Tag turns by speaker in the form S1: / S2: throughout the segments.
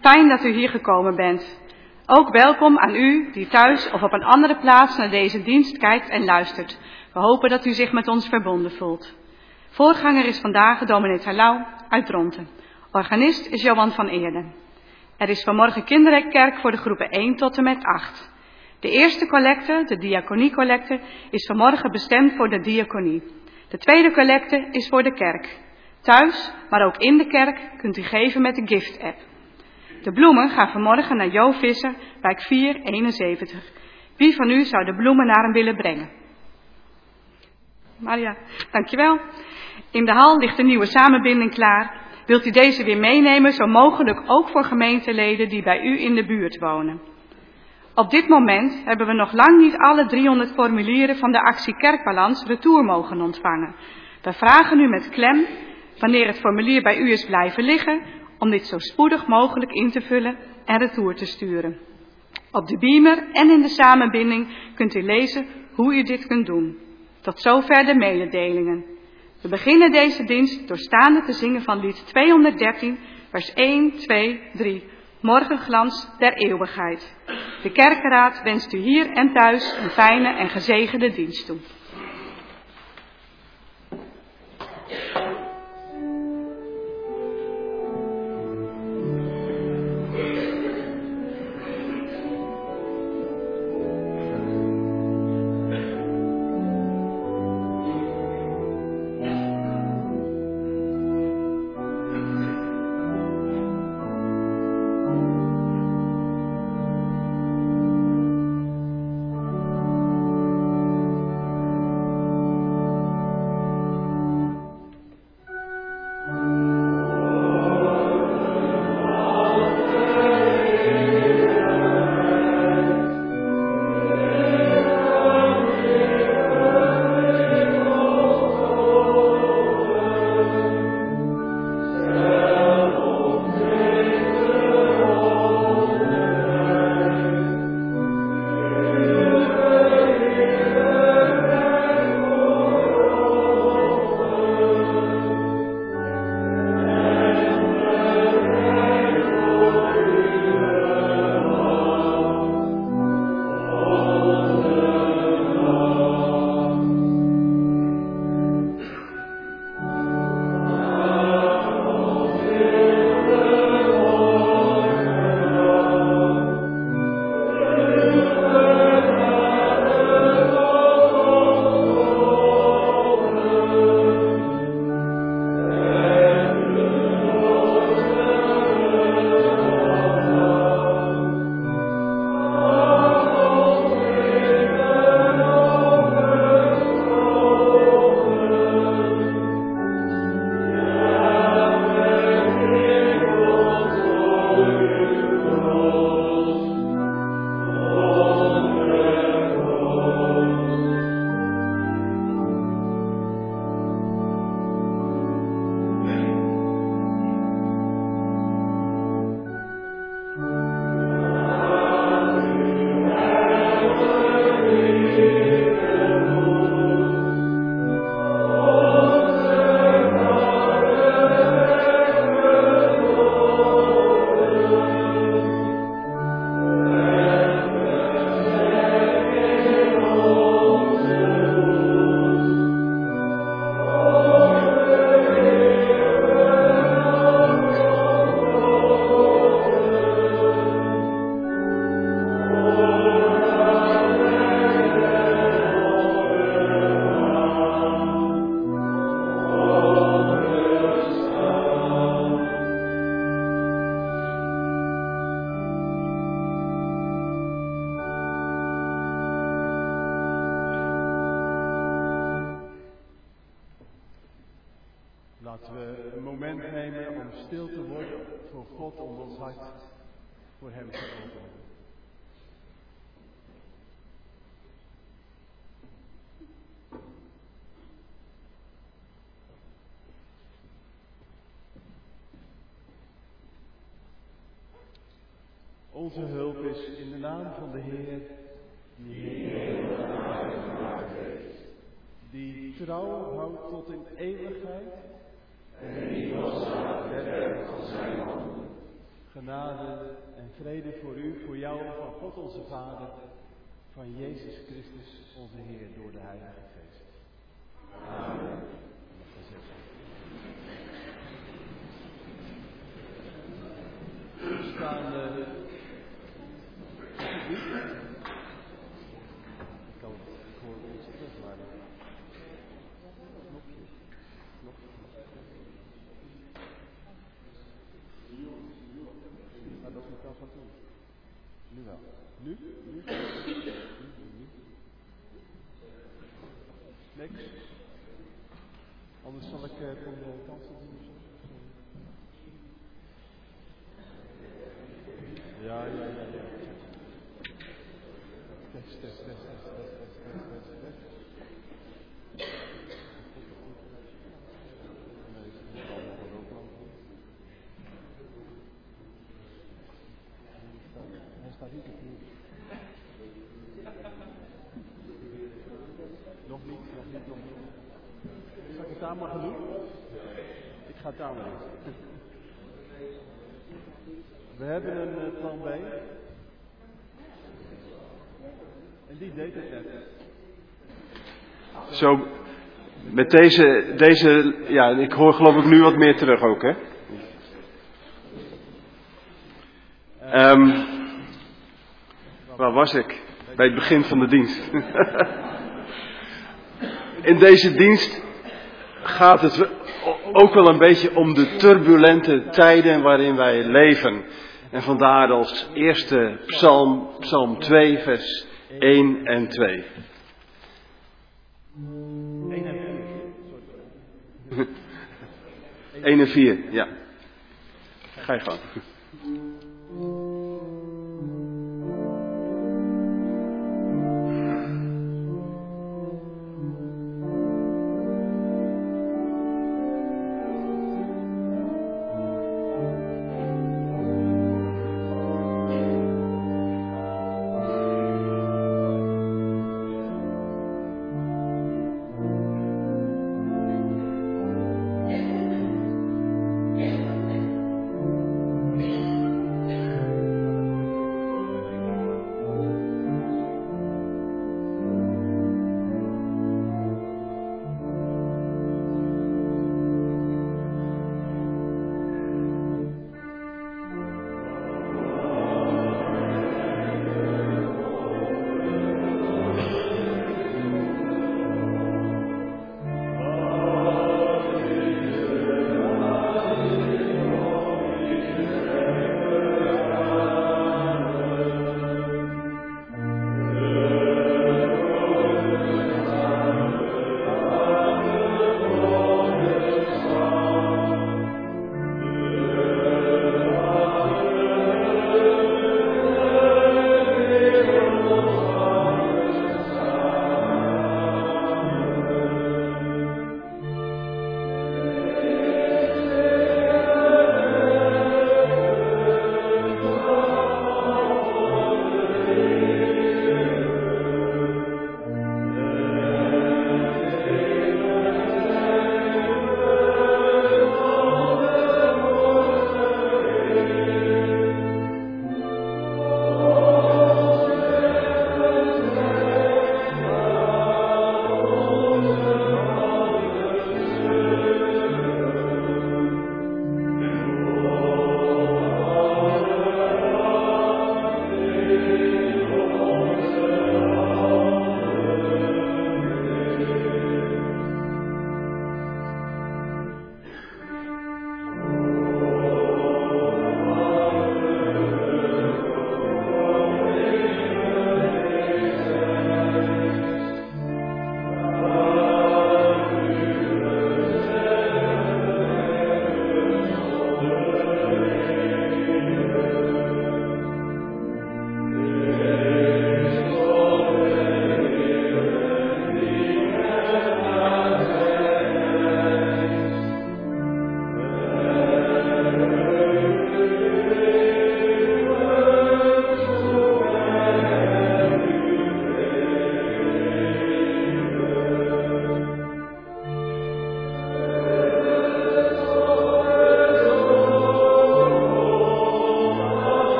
S1: Fijn dat u hier gekomen bent. Ook welkom aan u die thuis of op een andere plaats naar deze dienst kijkt en luistert. We hopen dat u zich met ons verbonden voelt. Voorganger is vandaag dominee Terlouw uit Dronten. Organist is Johan van Eerden. Er is vanmorgen kinderkerk voor de groepen 1 tot en met 8. De eerste collecte, de diaconiecollecte, is vanmorgen bestemd voor de diaconie. De tweede collecte is voor de kerk. Thuis, maar ook in de kerk, kunt u geven met de gift-app. De bloemen gaan vanmorgen naar Jo Visser, wijk 471. Wie van u zou de bloemen naar hem willen brengen? Maria, dankjewel. In de hal ligt een nieuwe samenbinding klaar. Wilt u deze weer meenemen, zo mogelijk ook voor gemeenteleden die bij u in de buurt wonen. Op dit moment hebben we nog lang niet alle 300 formulieren van de actie Kerkbalans retour mogen ontvangen. We vragen u met klem, wanneer het formulier bij u is blijven liggen, om dit zo spoedig mogelijk in te vullen en retour te sturen. Op de beamer en in de samenbinding kunt u lezen hoe u dit kunt doen. Tot zover de mededelingen. We beginnen deze dienst door staande te zingen van lied 213, vers 1, 2, 3. Morgenglans der eeuwigheid. De kerkenraad wenst u hier en thuis een fijne en gezegende dienst toe.
S2: Laten we een moment nemen om stil te worden voor God, om ons hart voor Hem te openen. Onze hulp is in de naam van de Heer, die hemel en aarde gemaakt heeft, die trouw houdt tot in eeuwigheid en die loslaat het werk van zijn handen. genade en vrede voor u, voor jou, van God onze Vader, van Jezus Christus onze Heer, door de Heilige Geest. Amen. We staan ik hoor iets terug, maar dat is nog wel van toen. Nu wel. Nu? Niks. Anders zal ik van de kansen doen of zo. Ja. Test. Hij staat niet op nu. Nog niet. Zal ik het daar maar gaan doen? Ik ga het daar maar doen. We hebben een plan B. En die deed het net.
S3: Zo, met deze, ja, ik hoor geloof ik nu wat meer terug ook, hè? Waar was ik? Bij het begin van de dienst. In deze dienst gaat het ook wel een beetje om de turbulente tijden waarin wij leven. En vandaar als eerste psalm, psalm 2, vers 1 en 2.
S2: 1 en 4.
S3: 1 en 4, ja. Ga je gang.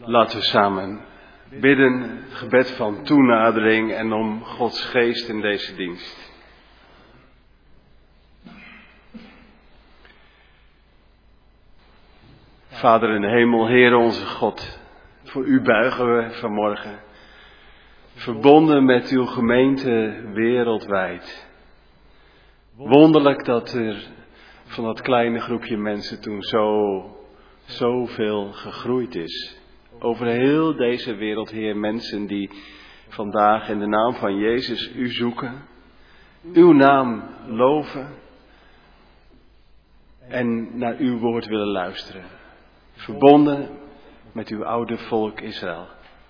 S3: Laten we samen bidden, het gebed van toenadering en om Gods geest in deze dienst. Vader in de hemel, Heere onze God, voor u buigen we vanmorgen, verbonden met uw gemeente wereldwijd. Wonderlijk dat er van dat kleine groepje mensen toen zoveel gegroeid is. Over heel deze wereld, Heer, mensen die vandaag in de naam van Jezus u zoeken, uw naam loven en naar uw woord willen luisteren. Verbonden met uw oude volk Israël.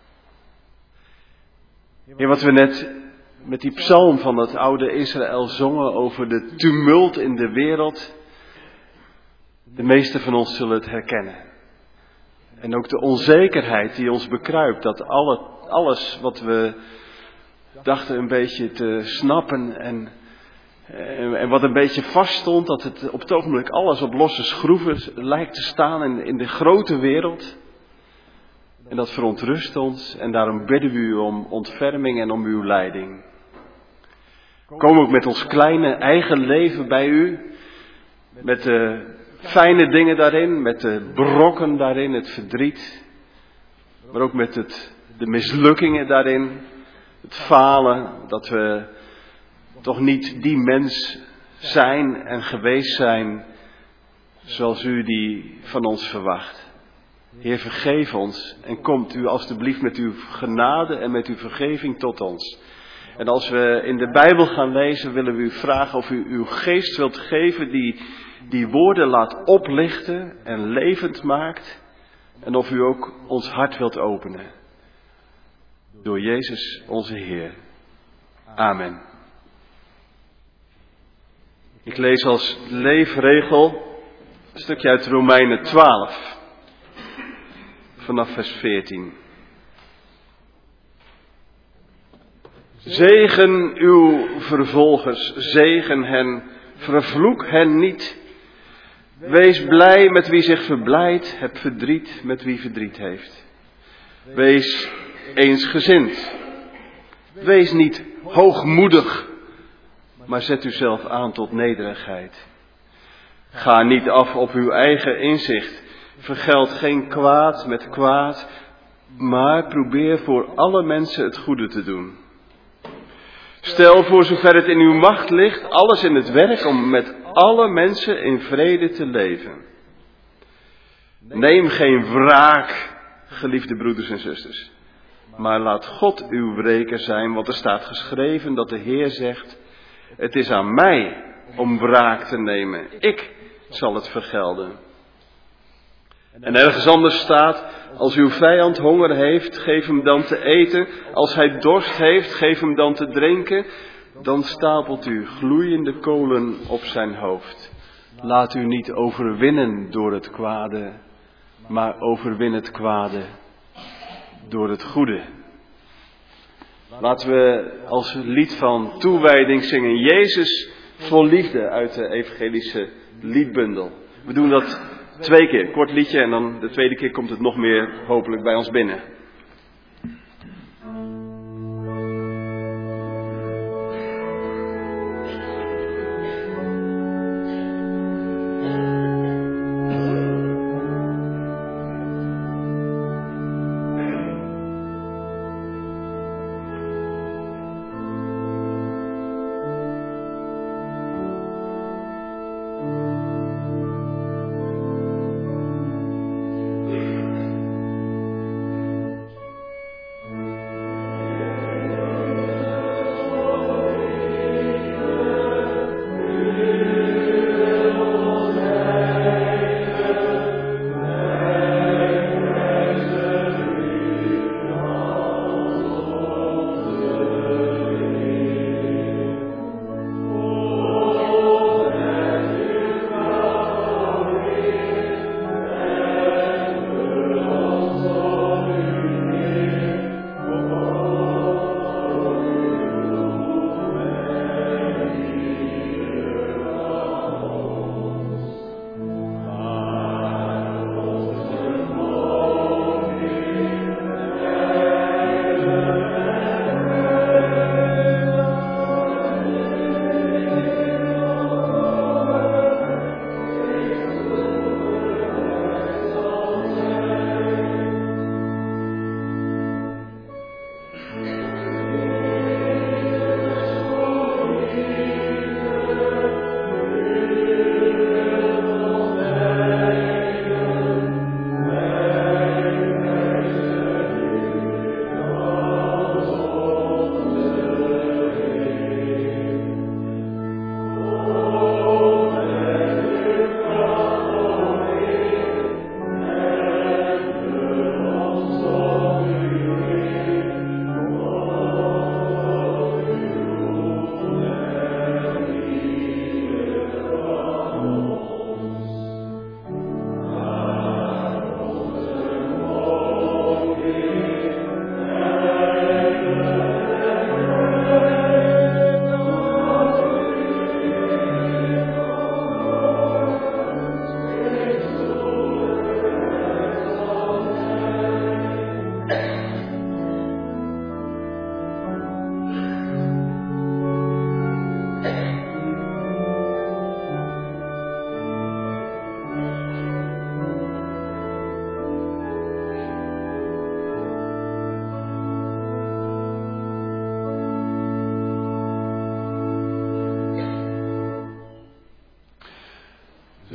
S3: Heer, wat we net met die psalm van het oude Israël zongen over de tumult in de wereld. De meesten van ons zullen het herkennen. En ook de onzekerheid die ons bekruipt. Dat alles wat we dachten een beetje te snappen en wat een beetje vaststond. Dat het op het ogenblik alles op losse schroeven lijkt te staan in de grote wereld. En dat verontrust ons. En daarom bidden we u om ontferming en om uw leiding. Kom ook met ons kleine eigen leven bij u. Met de fijne dingen daarin, met de brokken daarin, het verdriet. Maar ook met de mislukkingen daarin, het falen, dat we toch niet die mens zijn en geweest zijn zoals u die van ons verwacht. Heer, vergeef ons en komt u alstublieft met uw genade en met uw vergeving tot ons. En als we in de Bijbel gaan lezen, willen we u vragen of u uw geest wilt geven die woorden laat oplichten en levend maakt. En of u ook ons hart wilt openen. Door Jezus onze Heer. Amen. Ik lees als leefregel een stukje uit Romeinen 12. Vanaf vers 14. Zegen uw vervolgers, zegen hen, vervloek hen niet. Wees blij met wie zich verblijdt, heb verdriet met wie verdriet heeft. Wees eensgezind. Wees niet hoogmoedig, maar zet uzelf aan tot nederigheid. Ga niet af op uw eigen inzicht. Vergeld geen kwaad met kwaad, maar probeer voor alle mensen het goede te doen. Stel voor zover het in uw macht ligt, alles in het werk om met alle mensen in vrede te leven. Neem geen wraak, geliefde broeders en zusters, maar laat God uw wreker zijn, want er staat geschreven dat de Heer zegt, het is aan mij om wraak te nemen, ik zal het vergelden. En ergens anders staat, als uw vijand honger heeft, geef hem dan te eten. Als hij dorst heeft, geef hem dan te drinken. Dan stapelt u gloeiende kolen op zijn hoofd. Laat u niet overwinnen door het kwade, maar overwin het kwade door het goede. Laten we als lied van toewijding zingen, Jezus vol liefde uit de evangelische liedbundel. We doen dat 2 keer, kort liedje en dan de tweede keer komt het nog meer hopelijk bij ons binnen.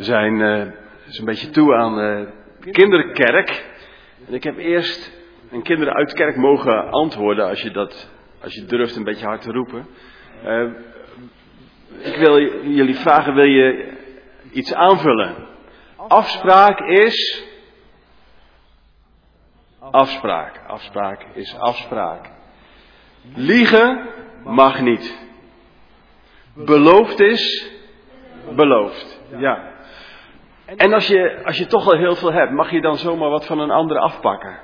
S3: We zijn een beetje toe aan de kinderkerk. En ik heb eerst een kinderen uit kerk mogen antwoorden, als je durft een beetje hard te roepen. Ik wil jullie vragen, wil je iets aanvullen? Afspraak is... Afspraak. Afspraak is afspraak. Liegen mag niet. Beloofd is beloofd. Ja. En als je toch al heel veel hebt, mag je dan zomaar wat van een ander afpakken?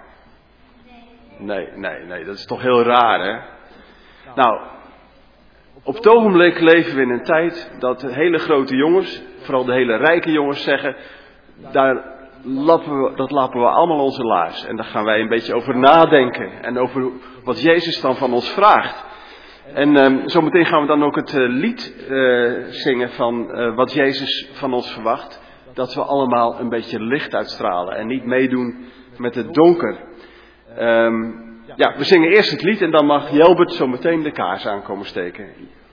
S3: Nee, dat is toch heel raar, hè? Nou, op het ogenblik leven we in een tijd dat hele grote jongens, vooral de hele rijke jongens, zeggen, dat lappen we allemaal onze laars. En daar gaan wij een beetje over nadenken en over wat Jezus dan van ons vraagt. En zometeen gaan we dan ook het lied zingen van wat Jezus van ons verwacht. Dat we allemaal een beetje licht uitstralen en niet meedoen met het donker. We zingen eerst het lied en dan mag Jelbert zometeen de kaars aankomen steken.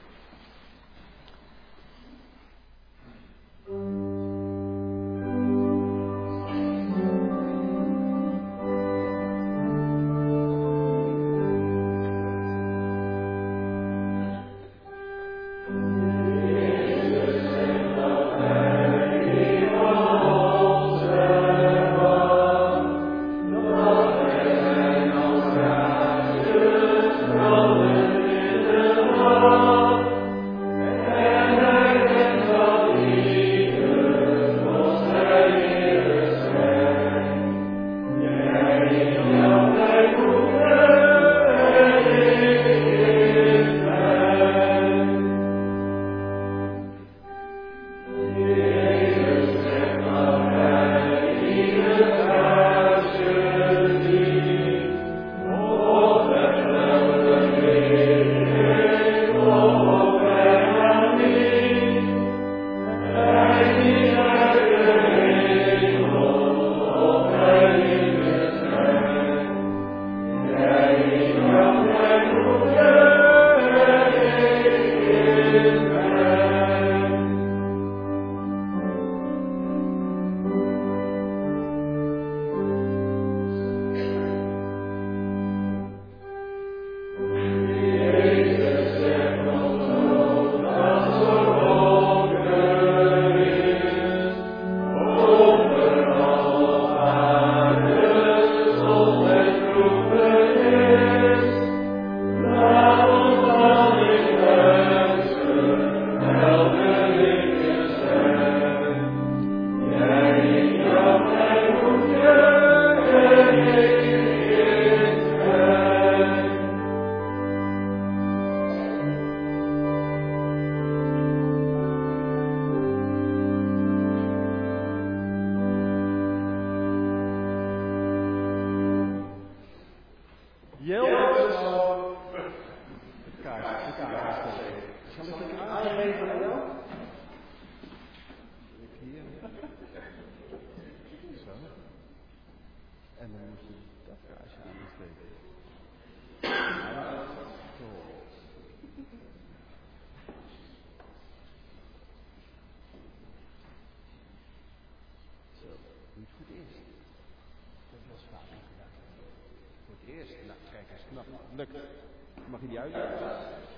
S2: Lukt. Mag je die uitleggen?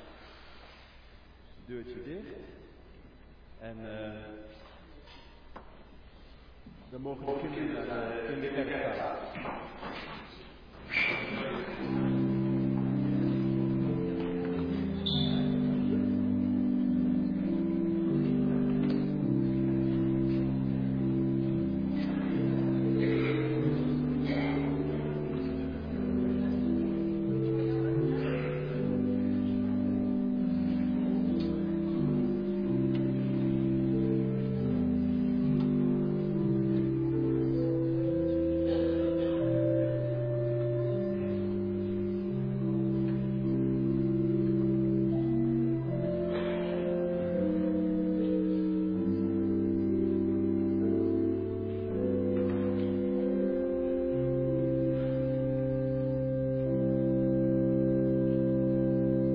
S2: Deurtje dicht. En dan mogen de kinderen naar de kinderkerk gaan.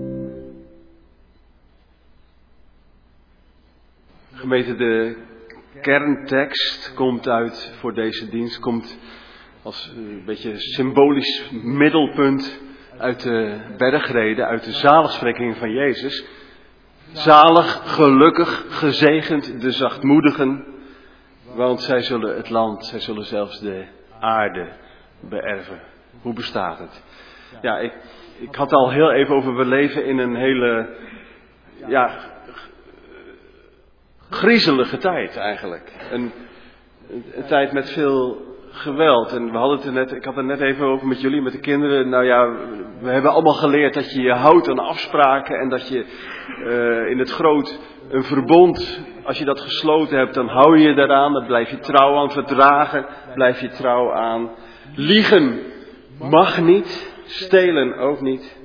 S3: Gemeente, de kerntekst komt uit voor deze dienst, komt als een beetje symbolisch middelpunt uit de bergrede, uit de zaligsprekingen van Jezus. Zalig, gelukkig, gezegend de zachtmoedigen, want zij zullen het land, zij zullen zelfs de aarde beërven. Hoe bestaat het? Ja, ik had al heel even over, we leven in een hele, griezelige tijd eigenlijk. Een tijd met veel geweld. En we hadden het er net, ik had het net even over met jullie, met de kinderen. Nou ja, we hebben allemaal geleerd dat je je houdt aan afspraken en dat je in het groot een verbond, als je dat gesloten hebt, dan hou je daaraan, dan blijf je trouw aan. Verdragen, blijf je trouw aan. Liegen mag niet, stelen ook niet.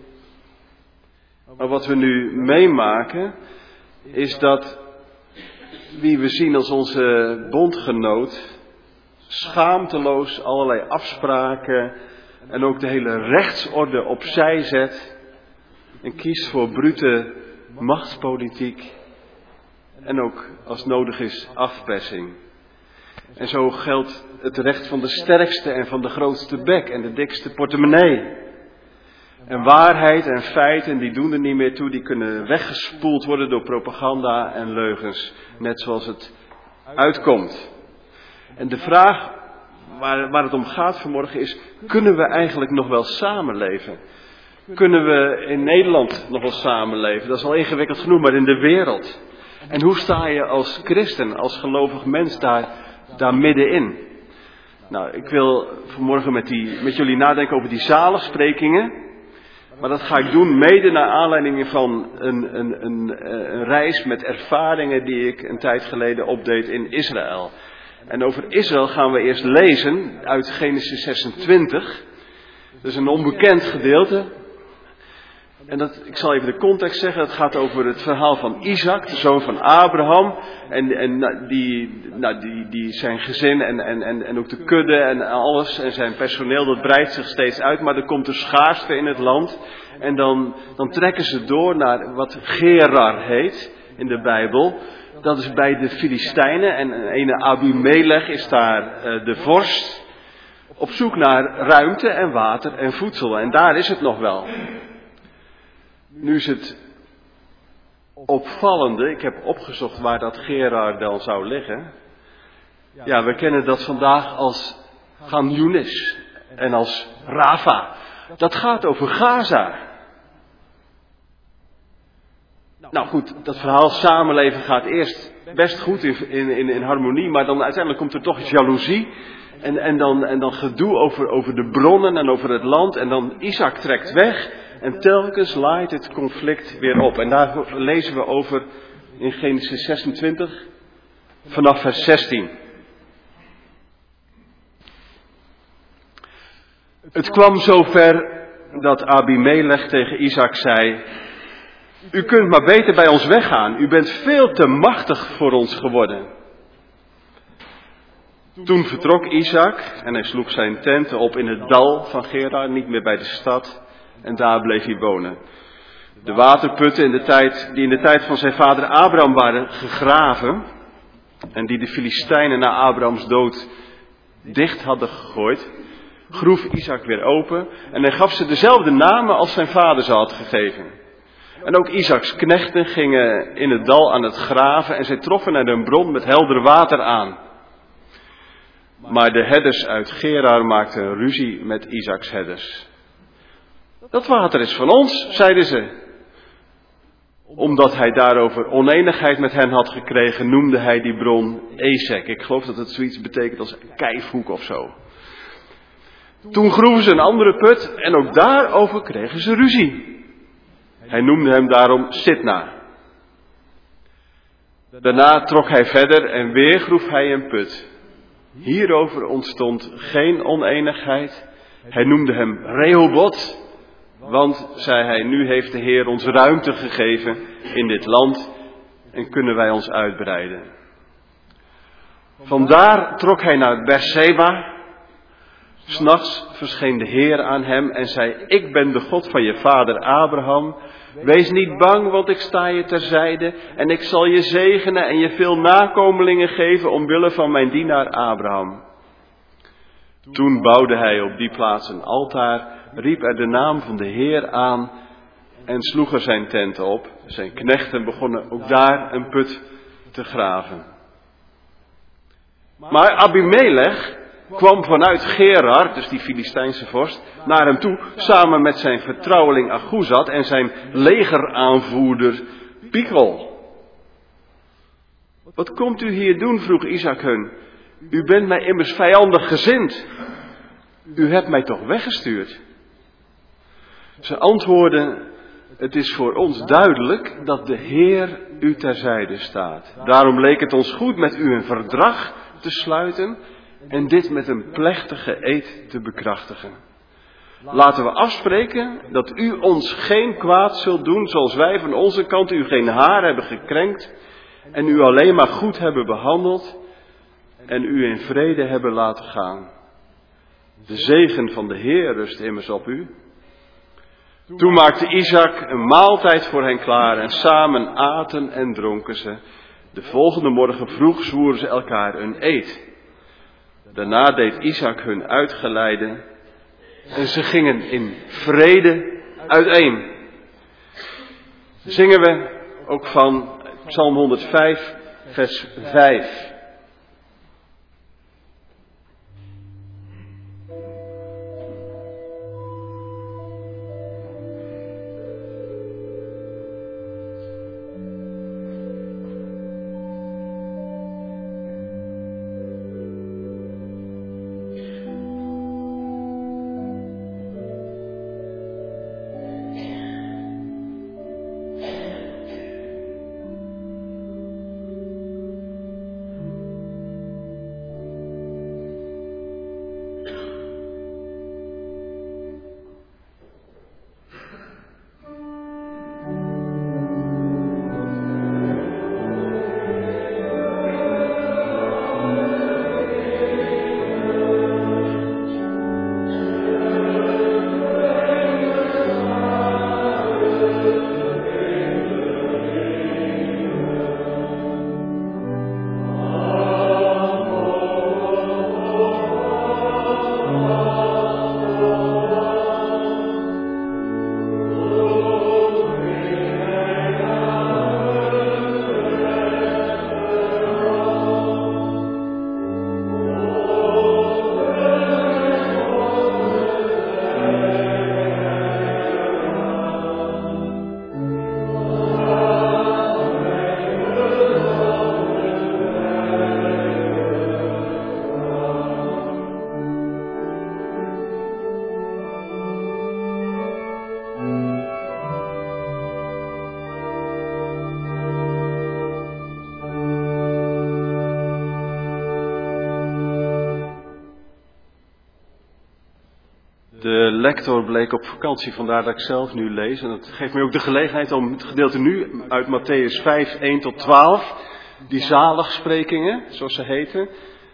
S3: Maar wat we nu meemaken, is dat wie we zien als onze bondgenoot schaamteloos allerlei afspraken en ook de hele rechtsorde opzij zet en kiest voor brute machtspolitiek en ook als nodig is afpersing. En zo geldt het recht van de sterkste en van de grootste bek en de dikste portemonnee. En waarheid en feiten, die doen er niet meer toe, die kunnen weggespoeld worden door propaganda en leugens, net zoals het uitkomt. En de vraag waar het om gaat vanmorgen is, kunnen we eigenlijk nog wel samenleven? Kunnen we in Nederland nog wel samenleven? Dat is al ingewikkeld genoeg, maar in de wereld. En hoe sta je als christen, als gelovig mens daar middenin? Nou, ik wil vanmorgen met jullie nadenken over die zaligsprekingen. Maar dat ga ik doen mede naar aanleiding van een reis met ervaringen die ik een tijd geleden opdeed in Israël. En over Israël gaan we eerst lezen uit Genesis 26. Dat is een onbekend gedeelte. En ik zal even de context zeggen. Het gaat over het verhaal van Isaac, de zoon van Abraham. En die zijn gezin en ook de kudde en alles. En zijn personeel, dat breidt zich steeds uit. Maar er komt een schaarste in het land. En dan trekken ze door naar wat Gerar heet in de Bijbel. Dat is bij de Filistijnen. En ene Abimelech is daar de vorst. Op zoek naar ruimte en water en voedsel. En daar is het nog wel. Nu is het opvallende, ik heb opgezocht waar dat Gerar dan zou liggen. Ja, we kennen dat vandaag als Gan Yunis en als Rafa. Dat gaat over Gaza. Nou goed, dat verhaal samenleven gaat eerst best goed in harmonie, maar dan uiteindelijk komt er toch jaloezie. En dan gedoe over de bronnen en over het land. En dan Isaac trekt weg. En telkens laait het conflict weer op. En daar lezen we over in Genesis 26 vanaf vers 16. Het kwam zover dat Abimelech tegen Isaac zei: u kunt maar beter bij ons weggaan. U bent veel te machtig voor ons geworden. Toen vertrok Isaac en hij sloeg zijn tenten op in het dal van Gerar, niet meer bij de stad. En daar bleef hij wonen. De waterputten die in de tijd van zijn vader Abraham waren gegraven. En die de Filistijnen na Abrahams dood dicht hadden gegooid. Groef Isaac weer open. En hij gaf ze dezelfde namen als zijn vader ze had gegeven. En ook Isaacs knechten gingen in het dal aan het graven. En zij troffen er een bron met helder water aan. Maar de herders uit Gerar maakten ruzie met Isaacs herders. Dat water is van ons, zeiden ze. Omdat hij daarover oneenigheid met hen had gekregen, noemde hij die bron Esek. Ik geloof dat het zoiets betekent als kijfhoek of zo. Toen groeven ze een andere put en ook daarover kregen ze ruzie. Hij noemde hem daarom Sitna. Daarna trok hij verder en weer groef hij een put. Hierover ontstond geen oneenigheid. Hij noemde hem Rehoboth. Want, zei hij, nu heeft de Heer ons ruimte gegeven in dit land en kunnen wij ons uitbreiden. Vandaar trok hij naar Beerseba. 'S Nachts verscheen de Heer aan hem en zei: ik ben de God van je vader Abraham. Wees niet bang, want ik sta je terzijde en ik zal je zegenen en je veel nakomelingen geven omwille van mijn dienaar Abraham. Toen bouwde hij op die plaats een altaar, riep er de naam van de Heer aan en sloeg er zijn tent op. Zijn knechten begonnen ook daar een put te graven. Maar Abimelech kwam vanuit Gerar, dus die Filistijnse vorst, naar hem toe, samen met zijn vertrouweling Aguzat en zijn legeraanvoerder Pichol. Wat komt u hier doen, vroeg Isaac hun. U bent mij immers vijandig gezind. U hebt mij toch weggestuurd? Ze antwoordden, het is voor ons duidelijk dat de Heer u terzijde staat. Daarom leek het ons goed met u een verdrag te sluiten en dit met een plechtige eed te bekrachtigen. Laten we afspreken dat u ons geen kwaad zult doen, zoals wij van onze kant u geen haar hebben gekrenkt en u alleen maar goed hebben behandeld en u in vrede hebben laten gaan. De zegen van de Heer rust immers op u. Toen maakte Isaac een maaltijd voor hen klaar en samen aten en dronken ze. De volgende morgen vroeg zwoeren ze elkaar een eed. Daarna deed Isaac hun uitgeleide en ze gingen in vrede uiteen. Zingen we ook van Psalm 105, vers 5. De lector bleek op vakantie, vandaar dat ik zelf nu lees. En dat geeft me ook de gelegenheid om het gedeelte nu uit Mattheüs 5, 1 tot 12, die zaligsprekingen, zoals ze heten,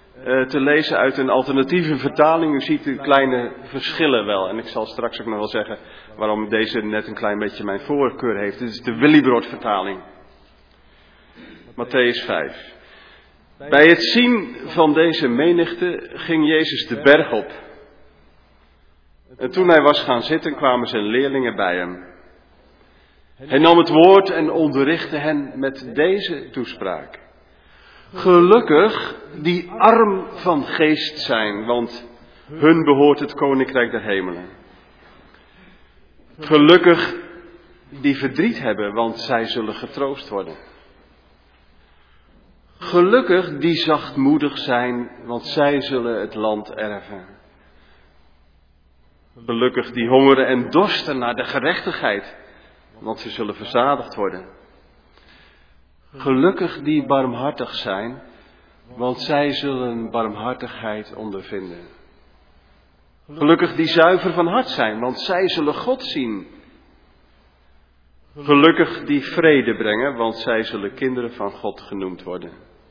S3: te lezen uit een alternatieve vertaling. U ziet de kleine verschillen wel. En ik zal straks ook nog wel zeggen waarom deze net een klein beetje mijn voorkeur heeft. Dit is de Willibrord vertaling. Mattheüs 5. Bij het zien van deze menigte ging Jezus de berg op. En toen hij was gaan zitten, kwamen zijn leerlingen bij hem. Hij nam het woord en onderrichtte hen met deze toespraak. Gelukkig die arm van geest zijn, want hun behoort het koninkrijk der hemelen. Gelukkig die verdriet hebben, want zij zullen getroost worden. Gelukkig die zachtmoedig zijn, want zij zullen het land erven. Gelukkig die hongeren en dorsten naar de gerechtigheid, want ze zullen verzadigd worden. Gelukkig die barmhartig zijn, want zij zullen barmhartigheid ondervinden. Gelukkig die zuiver van hart zijn, want zij zullen God zien. Gelukkig die vrede brengen, want zij zullen kinderen van God genoemd worden.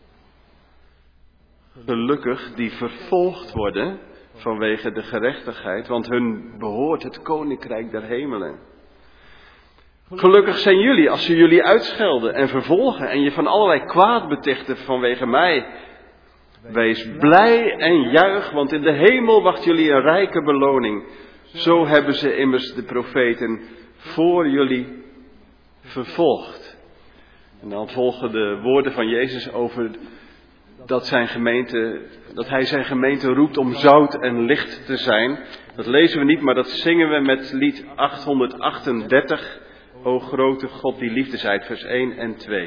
S3: Gelukkig die vervolgd worden vanwege de gerechtigheid, want hun behoort het koninkrijk der hemelen. Gelukkig zijn jullie als ze jullie uitschelden en vervolgen en je van allerlei kwaad betichten vanwege mij. Wees blij en juich, want in de hemel wacht jullie een rijke beloning. Zo hebben ze immers de profeten voor jullie vervolgd. En dan volgen de woorden van Jezus over dat hij zijn gemeente roept om zout en licht te zijn. Dat lezen we niet, maar dat zingen we met lied 838. O grote God die liefde zijt, vers 1 en 2.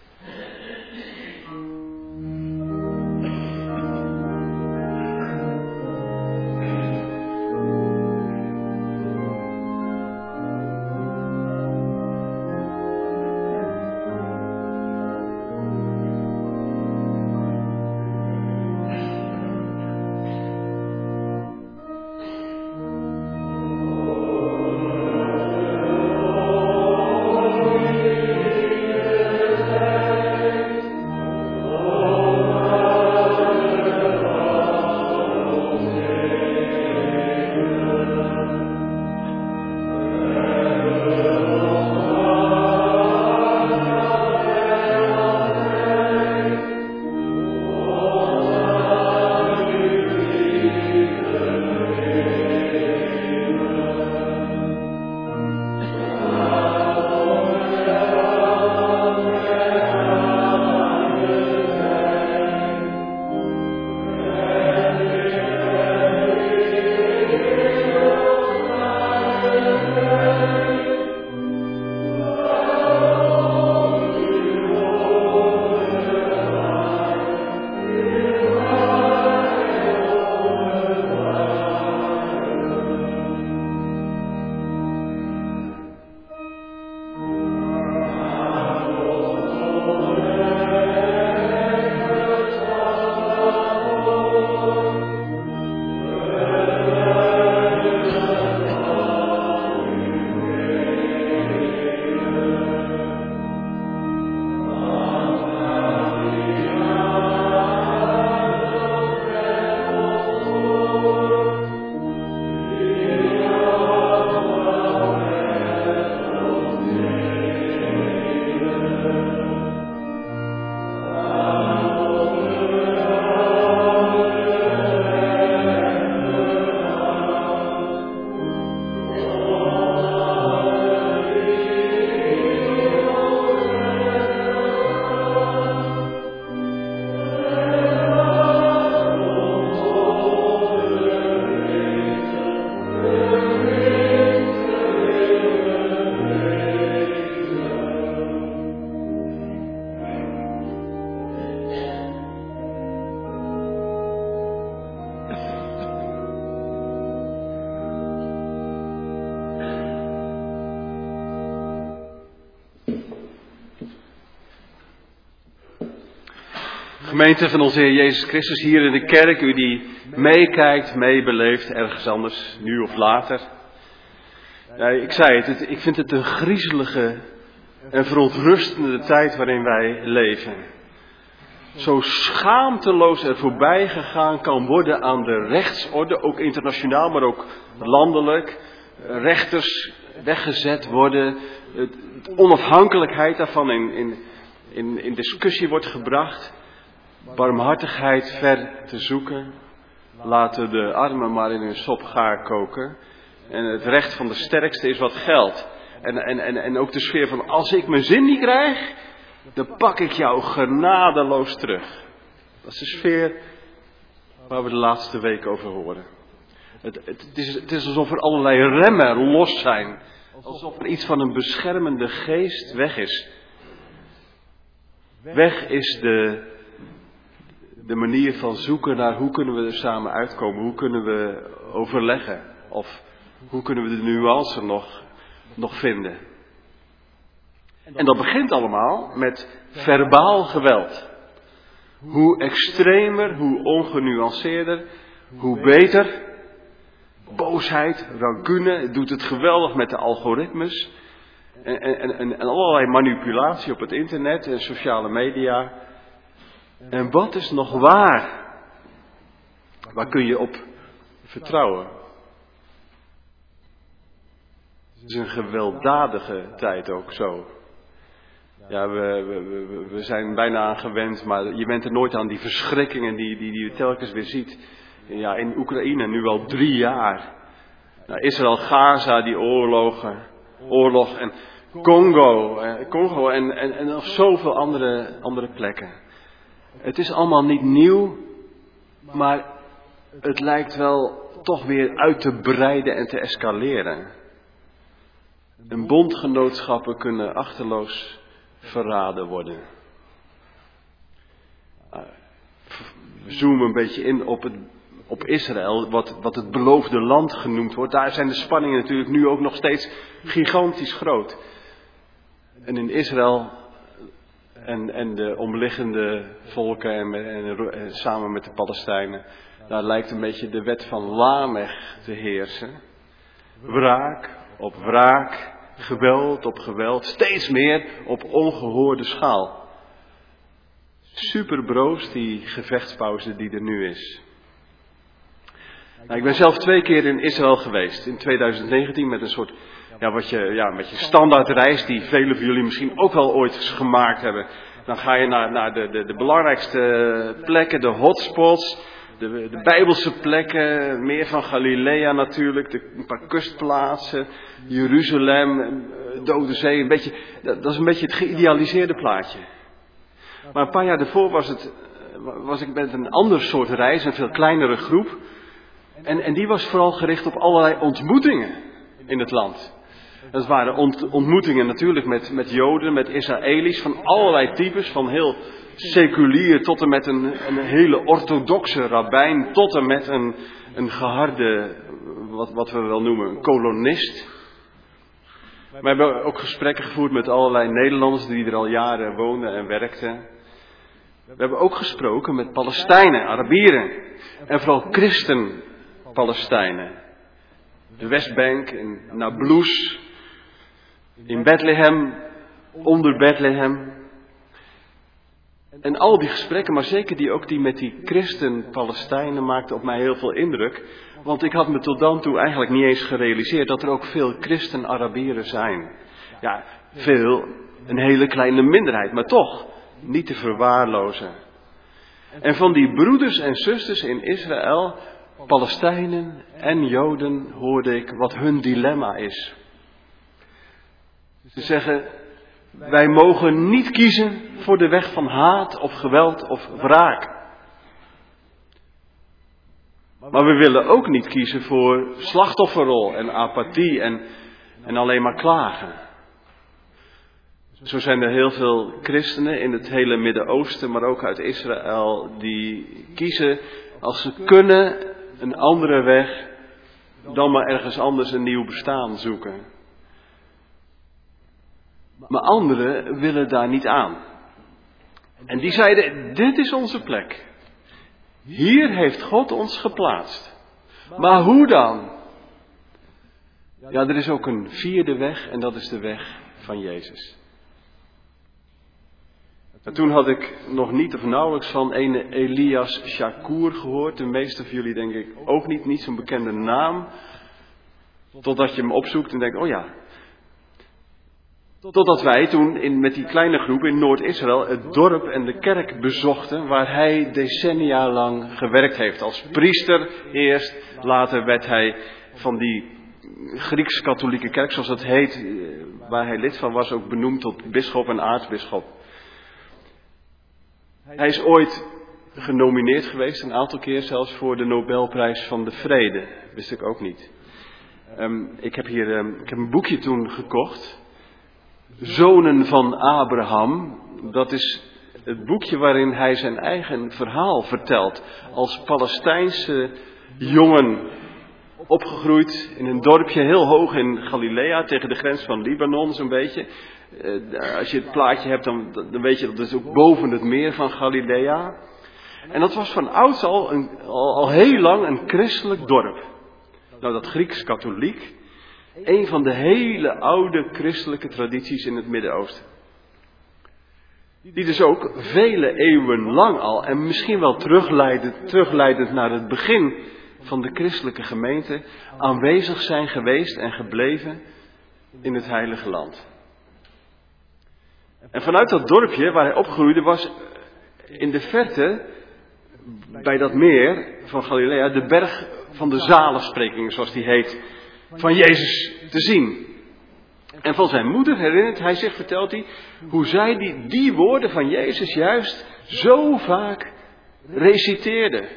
S3: Gemeente van onze Heer Jezus Christus hier in de kerk, u die meekijkt, meebeleeft, ergens anders, nu of later. Ja, ik zei het, ik vind het een griezelige en verontrustende tijd waarin wij leven. Zo schaamteloos er voorbij gegaan kan worden aan de rechtsorde, ook internationaal, maar ook landelijk. Rechters weggezet worden, de onafhankelijkheid daarvan in discussie wordt gebracht. Barmhartigheid ver te zoeken. Laten de armen maar in hun sop gaar koken. En het recht van de sterkste is wat geldt. En ook de sfeer van als ik mijn zin niet krijg, dan pak ik jou genadeloos terug. Dat is de sfeer waar we de laatste week over horen. Het is alsof er allerlei remmen los zijn. Alsof er iets van een beschermende geest weg is. Weg is de manier van zoeken naar hoe kunnen we er samen uitkomen. Hoe kunnen we overleggen. Of hoe kunnen we de nuance nog vinden. En dat begint allemaal met verbaal geweld. Hoe extremer, hoe ongenuanceerder, hoe beter. Boosheid, rancune, doet het geweldig met de algoritmes. En allerlei manipulatie op het internet en sociale media. En wat is nog waar? Waar kun je op vertrouwen? Het is een gewelddadige tijd ook zo. Ja, we zijn bijna aan gewend, maar je bent er nooit aan die verschrikkingen die je telkens weer ziet. Ja, in Oekraïne nu al 3 jaar. Nou, Israël, Gaza, die oorlog en Congo en nog zoveel andere plekken. Het is allemaal niet nieuw, maar het lijkt wel toch weer uit te breiden en te escaleren. En bondgenootschappen kunnen achterloos verraden worden. We zoomen een beetje in op Israël, wat het beloofde land genoemd wordt. Daar zijn de spanningen natuurlijk nu ook nog steeds gigantisch groot. En in Israël en de omliggende volken en samen met de Palestijnen, daar lijkt een beetje de wet van Lamech te heersen. Wraak op wraak, geweld op geweld, steeds meer op ongehoorde schaal. Super broos die gevechtspauze die er nu is. Nou, ik ben zelf 2 keer in Israël geweest. In 2019 met een soort, met je standaardreis die velen van jullie misschien ook wel ooit gemaakt hebben. Dan ga je naar de belangrijkste plekken, de hotspots, de Bijbelse plekken, meer van Galilea natuurlijk, een paar kustplaatsen, Jeruzalem, Dode Zee, dat is een beetje het geïdealiseerde plaatje. Maar een paar jaar daarvoor was ik met een ander soort reis, een veel kleinere groep. En die was vooral gericht op allerlei ontmoetingen in het land. Dat waren ontmoetingen natuurlijk met Joden, met Israëli's van allerlei types, van heel seculier tot en met een hele orthodoxe rabbijn, tot en met een geharde, wat we wel noemen, een kolonist. We hebben ook gesprekken gevoerd met allerlei Nederlanders die er al jaren woonden en werkten. We hebben ook gesproken met Palestijnen, Arabieren en vooral christen-Palestijnen. De Westbank, in Nablus, in Bethlehem, onder Bethlehem. En al die gesprekken, maar zeker die met die christen-Palestijnen, maakten op mij heel veel indruk. Want ik had me tot dan toe eigenlijk niet eens gerealiseerd dat er ook veel christen-Arabieren zijn. Ja, veel, een hele kleine minderheid, maar toch niet te verwaarlozen. En van die broeders en zusters in Israël, Palestijnen en Joden, hoorde ik wat hun dilemma is. Ze zeggen, wij mogen niet kiezen voor de weg van haat of geweld of wraak. Maar we willen ook niet kiezen voor slachtofferrol en apathie en alleen maar klagen. Zo zijn er heel veel christenen in het hele Midden-Oosten, maar ook uit Israël, die kiezen als ze kunnen een andere weg, dan maar ergens anders een nieuw bestaan zoeken. Maar anderen willen daar niet aan. En die zeiden, dit is onze plek. Hier heeft God ons geplaatst. Maar hoe dan? Ja, er is ook een 4e weg en dat is de weg van Jezus. En toen had ik nog niet of nauwelijks van ene Elias Shakur gehoord. De meeste van jullie denk ik ook niet zo'n bekende naam. Totdat je hem opzoekt en denkt, oh ja. Totdat wij toen met die kleine groep in Noord-Israël het dorp en de kerk bezochten waar hij decennia lang gewerkt heeft. Als priester eerst, later werd hij van die Grieks-katholieke kerk, zoals dat heet, waar hij lid van was, ook benoemd tot bisschop en aartsbisschop. Hij is ooit genomineerd geweest, een aantal keer zelfs, voor de Nobelprijs van de Vrede. Wist ik ook niet. Ik heb een boekje toen gekocht. Zonen van Abraham. Dat is het boekje waarin hij zijn eigen verhaal vertelt. Als Palestijnse jongen, opgegroeid in een dorpje heel hoog in Galilea, tegen de grens van Libanon zo'n beetje. Als je het plaatje hebt, dan weet je dat het ook boven het meer van Galilea. En dat was van ouds al heel lang een christelijk dorp. Nou, dat Grieks-katholiek, een van de hele oude christelijke tradities in het Midden-Oosten. Die dus ook vele eeuwen lang al, en misschien wel terugleidend naar het begin van de christelijke gemeente, aanwezig zijn geweest en gebleven in het heilige land. En vanuit dat dorpje waar hij opgroeide was in de verte, bij dat meer van Galilea, de berg van de zaligsprekingen, zoals die heet, van Jezus te zien. En van zijn moeder herinnert hij zich, vertelt hij, hoe zij die woorden van Jezus juist zo vaak reciteerde.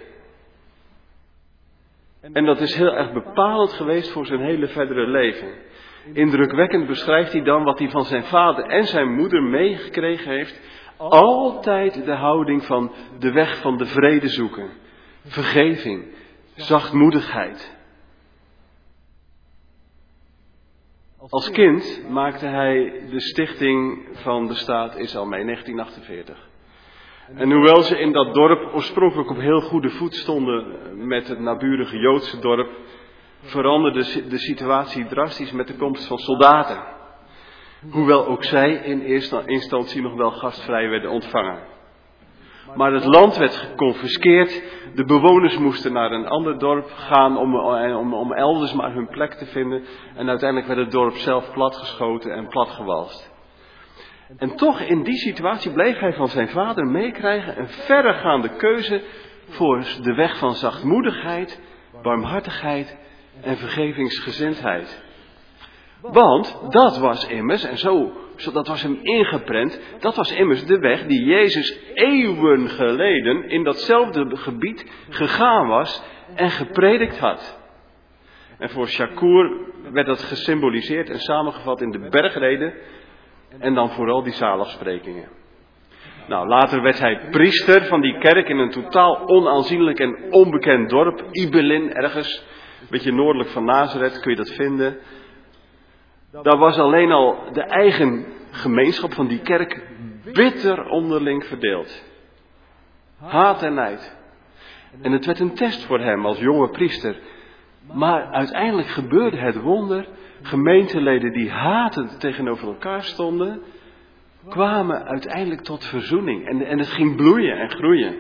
S3: En dat is heel erg bepalend geweest voor zijn hele verdere leven. Indrukwekkend beschrijft hij dan wat hij van zijn vader en zijn moeder meegekregen heeft. Altijd de houding van de weg van de vrede zoeken. Vergeving, zachtmoedigheid. Als kind maakte hij de stichting van de staat Israël mee, 1948. En hoewel ze in dat dorp oorspronkelijk op heel goede voet stonden met het naburige Joodse dorp, veranderde de situatie drastisch met de komst van soldaten. Hoewel ook zij in eerste instantie nog wel gastvrij werden ontvangen. Maar het land werd geconfiskeerd, de bewoners moesten naar een ander dorp gaan om elders maar hun plek te vinden. En uiteindelijk werd het dorp zelf platgeschoten en platgewalst. En toch in die situatie bleef hij van zijn vader meekrijgen een verregaande keuze voor de weg van zachtmoedigheid, barmhartigheid en vergevingsgezindheid. Want dat was immers, en dat was hem ingeprent, dat was immers de weg die Jezus eeuwen geleden in datzelfde gebied gegaan was en gepredikt had. En voor Shakur werd dat gesymboliseerd en samengevat in de bergreden en dan vooral die zaligsprekingen. Nou, later werd hij priester van die kerk in een totaal onaanzienlijk en onbekend dorp, Ibelin, ergens, een beetje noordelijk van Nazareth, kun je dat vinden. Daar was alleen al de eigen gemeenschap van die kerk bitter onderling verdeeld. Haat en nijd. En het werd een test voor hem als jonge priester. Maar uiteindelijk gebeurde het wonder. Gemeenteleden die hatend tegenover elkaar stonden, kwamen uiteindelijk tot verzoening. En het ging bloeien en groeien.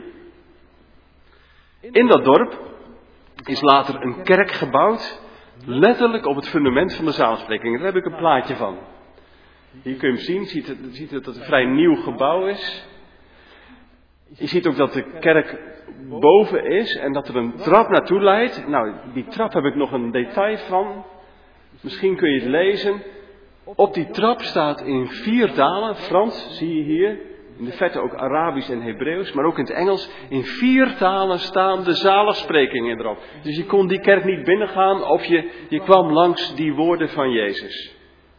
S3: In dat dorp is later een kerk gebouwd. Letterlijk op het fundament van de zaligsprekingen. Daar heb ik een plaatje van. Hier kun je hem zien. Je ziet dat het een vrij nieuw gebouw is. Je ziet ook dat de kerk boven is en dat er een trap naartoe leidt. Nou, die trap heb ik nog een detail van. Misschien kun je het lezen. Op die trap staat in 4 talen. Frans zie je hier. In de verte ook Arabisch en Hebreeuws. Maar ook in het Engels. In 4 talen staan de zaligsprekingen erop. Dus je kon die kerk niet binnengaan of je kwam langs die woorden van Jezus.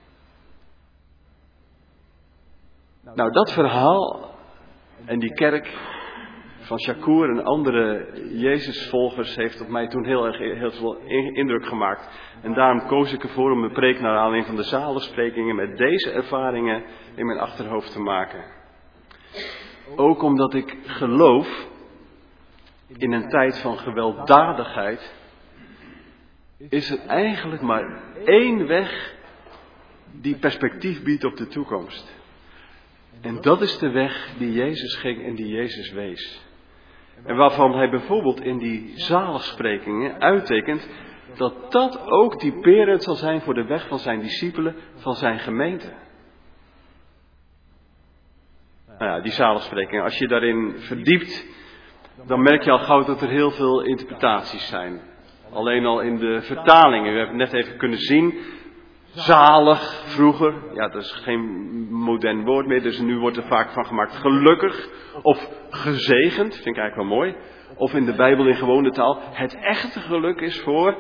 S3: Nou, dat verhaal en die kerk van Shakur en andere Jezusvolgers heeft op mij toen heel veel indruk gemaakt. En daarom koos ik ervoor om een preek naar aanleiding van de zaligsprekingen met deze ervaringen in mijn achterhoofd te maken. Ook omdat ik geloof in een tijd van gewelddadigheid is er eigenlijk maar één weg die perspectief biedt op de toekomst. En dat is de weg die Jezus ging en die Jezus wees. En waarvan hij bijvoorbeeld in die zaligsprekingen uittekent dat dat ook typerend zal zijn voor de weg van zijn discipelen, van zijn gemeente. Nou ja, die zaligsprekingen, als je daarin verdiept, dan merk je al gauw dat er heel veel interpretaties zijn. Alleen al in de vertalingen, we hebben net even kunnen zien, zalig vroeger, ja dat is geen modern woord meer, dus nu wordt er vaak van gemaakt gelukkig of gezegend, vind ik eigenlijk wel mooi. Of in de Bijbel in gewone taal, het echte geluk is voor.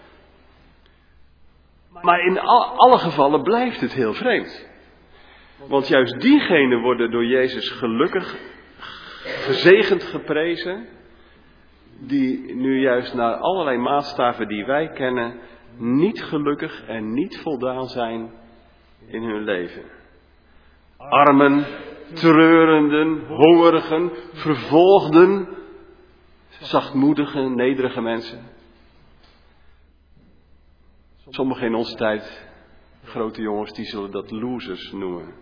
S3: Maar in alle gevallen blijft het heel vreemd. Want juist diegenen worden door Jezus gelukkig, gezegend geprezen, die nu juist naar allerlei maatstaven die wij kennen, niet gelukkig en niet voldaan zijn in hun leven. Armen, treurenden, hongerigen, vervolgden, zachtmoedige, nederige mensen. Sommigen in onze tijd, grote jongens, die zullen dat losers noemen.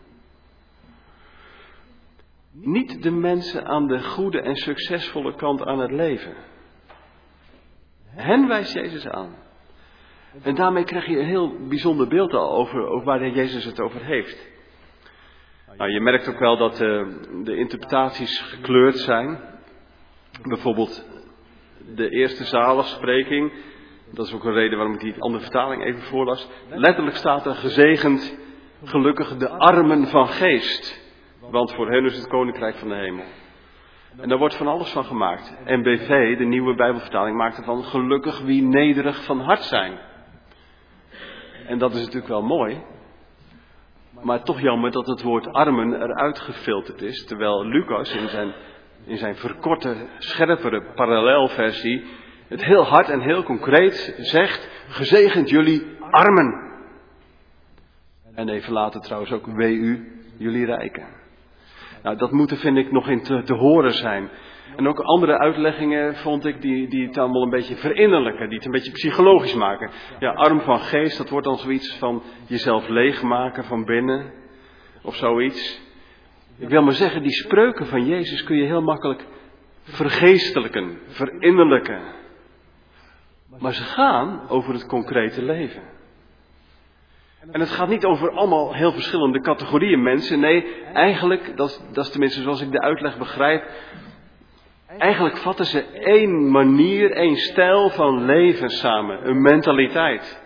S3: Niet de mensen aan de goede en succesvolle kant aan het leven. Hen wijst Jezus aan. En daarmee krijg je een heel bijzonder beeld al over waar Jezus het over heeft. Nou, je merkt ook wel dat de interpretaties gekleurd zijn. Bijvoorbeeld de eerste zaligspreking. Dat is ook een reden waarom ik die andere vertaling even voorlas. Letterlijk staat er gezegend, gelukkig de armen van geest. Want voor hen is het koninkrijk van de hemel. En daar wordt van alles van gemaakt. NBV, de nieuwe Bijbelvertaling, maakt ervan gelukkig wie nederig van hart zijn. En dat is natuurlijk wel mooi. Maar toch jammer dat het woord armen eruit gefilterd is. Terwijl Lucas in zijn verkorte, scherpere parallelversie het heel hard en heel concreet zegt, gezegend jullie armen. En even later trouwens ook, wee u, jullie rijken. Nou, dat moet er, vind ik, nog in te horen zijn. En ook andere uitleggingen vond ik die het allemaal een beetje verinnerlijken, die het een beetje psychologisch maken. Ja, arm van geest, dat wordt dan zoiets van jezelf leegmaken van binnen, of zoiets. Ik wil maar zeggen, die spreuken van Jezus kun je heel makkelijk vergeestelijken, verinnerlijken. Maar ze gaan over het concrete leven. En het gaat niet over allemaal heel verschillende categorieën mensen. Nee, eigenlijk, dat is tenminste zoals ik de uitleg begrijp. Eigenlijk vatten ze één manier, één stijl van leven samen. Een mentaliteit.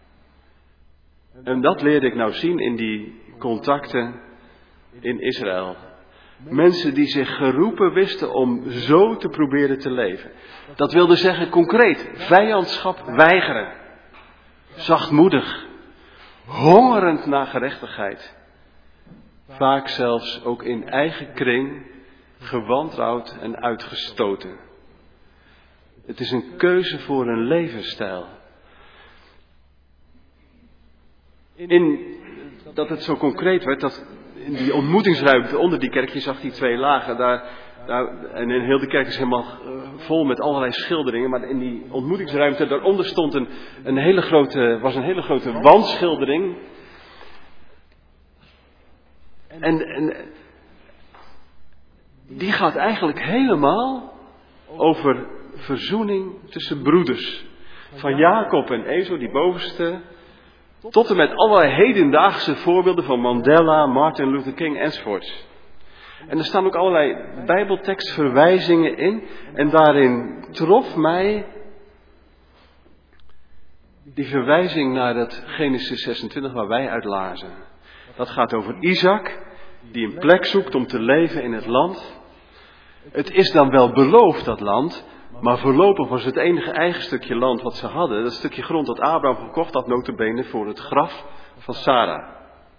S3: En dat leerde ik nou zien in die contacten in Israël. Mensen die zich geroepen wisten om zo te proberen te leven. Dat wilde zeggen concreet, vijandschap weigeren. Zachtmoedig. Hongerend naar gerechtigheid. Vaak zelfs ook in eigen kring, gewantrouwd en uitgestoten. Het is een keuze voor een levensstijl. Dat het zo concreet werd, dat in die ontmoetingsruimte onder die kerk, je zag die twee lagen, en in heel de kerk is helemaal vol met allerlei schilderingen, maar in die ontmoetingsruimte daaronder stond een hele grote wandschildering. En die gaat eigenlijk helemaal over verzoening tussen broeders. Van Jacob en Esau, die bovenste, tot en met allerlei hedendaagse voorbeelden van Mandela, Martin Luther King enzovoorts. En er staan ook allerlei bijbeltekstverwijzingen in. En daarin trof mij die verwijzing naar het Genesis 26 waar wij uit lazen. Dat gaat over Isaac, die een plek zoekt om te leven in het land. Het is dan wel beloofd, dat land, maar voorlopig was het enige eigen stukje land wat ze hadden, dat stukje grond dat Abraham gekocht had, nota bene voor het graf van Sarah.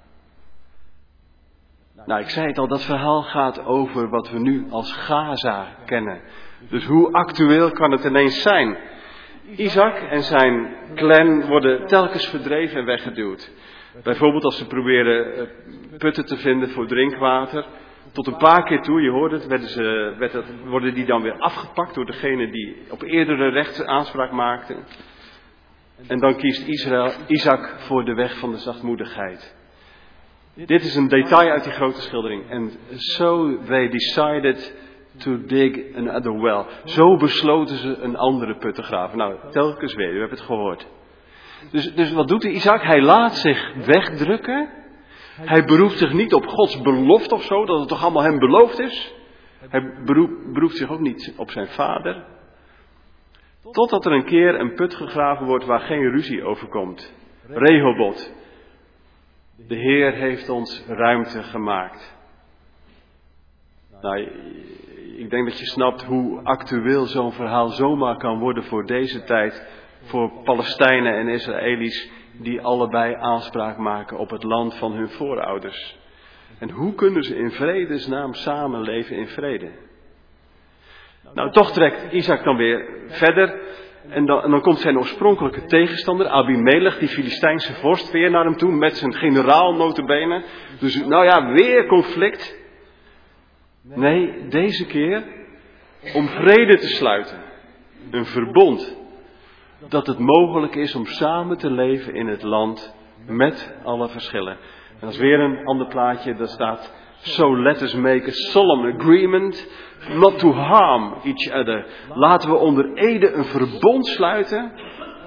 S3: Nou, ik zei het al, dat verhaal gaat over wat we nu als Gaza kennen. Dus hoe actueel kan het ineens zijn? Isaac en zijn clan worden telkens verdreven en weggeduwd. Bijvoorbeeld als ze proberen putten te vinden voor drinkwater. Tot een paar keer toe, je hoort het, worden die dan weer afgepakt door degene die op eerdere rechtsaanspraak maakte. En dan kiest Isaac voor de weg van de zachtmoedigheid. Dit is een detail uit die grote schildering. En so they decided to dig another well. Zo besloten ze een andere put te graven. Nou, telkens weer, u hebt het gehoord. Dus wat doet Isaac? Hij laat zich wegdrukken. Hij beroept zich niet op Gods belofte of zo, dat het toch allemaal hem beloofd is. Hij beroept zich ook niet op zijn vader. Totdat er een keer een put gegraven wordt waar geen ruzie over komt. Rehoboth. De Heer heeft ons ruimte gemaakt. Nou, ik denk dat je snapt hoe actueel zo'n verhaal zomaar kan worden voor deze tijd. Voor Palestijnen en Israëli's die allebei aanspraak maken op het land van hun voorouders. En hoe kunnen ze in vredesnaam samenleven in vrede? Nou, toch trekt Isaac dan weer verder. En dan komt zijn oorspronkelijke tegenstander, Abimelech, die Filistijnse vorst, weer naar hem toe met zijn generaal nota bene. Dus nou ja, weer conflict. Nee, deze keer om vrede te sluiten. Een verbond. Dat het mogelijk is om samen te leven in het land met alle verschillen. En dat is weer een ander plaatje, daar staat: So let us make a solemn agreement not to harm each other. Laten we onder ede een verbond sluiten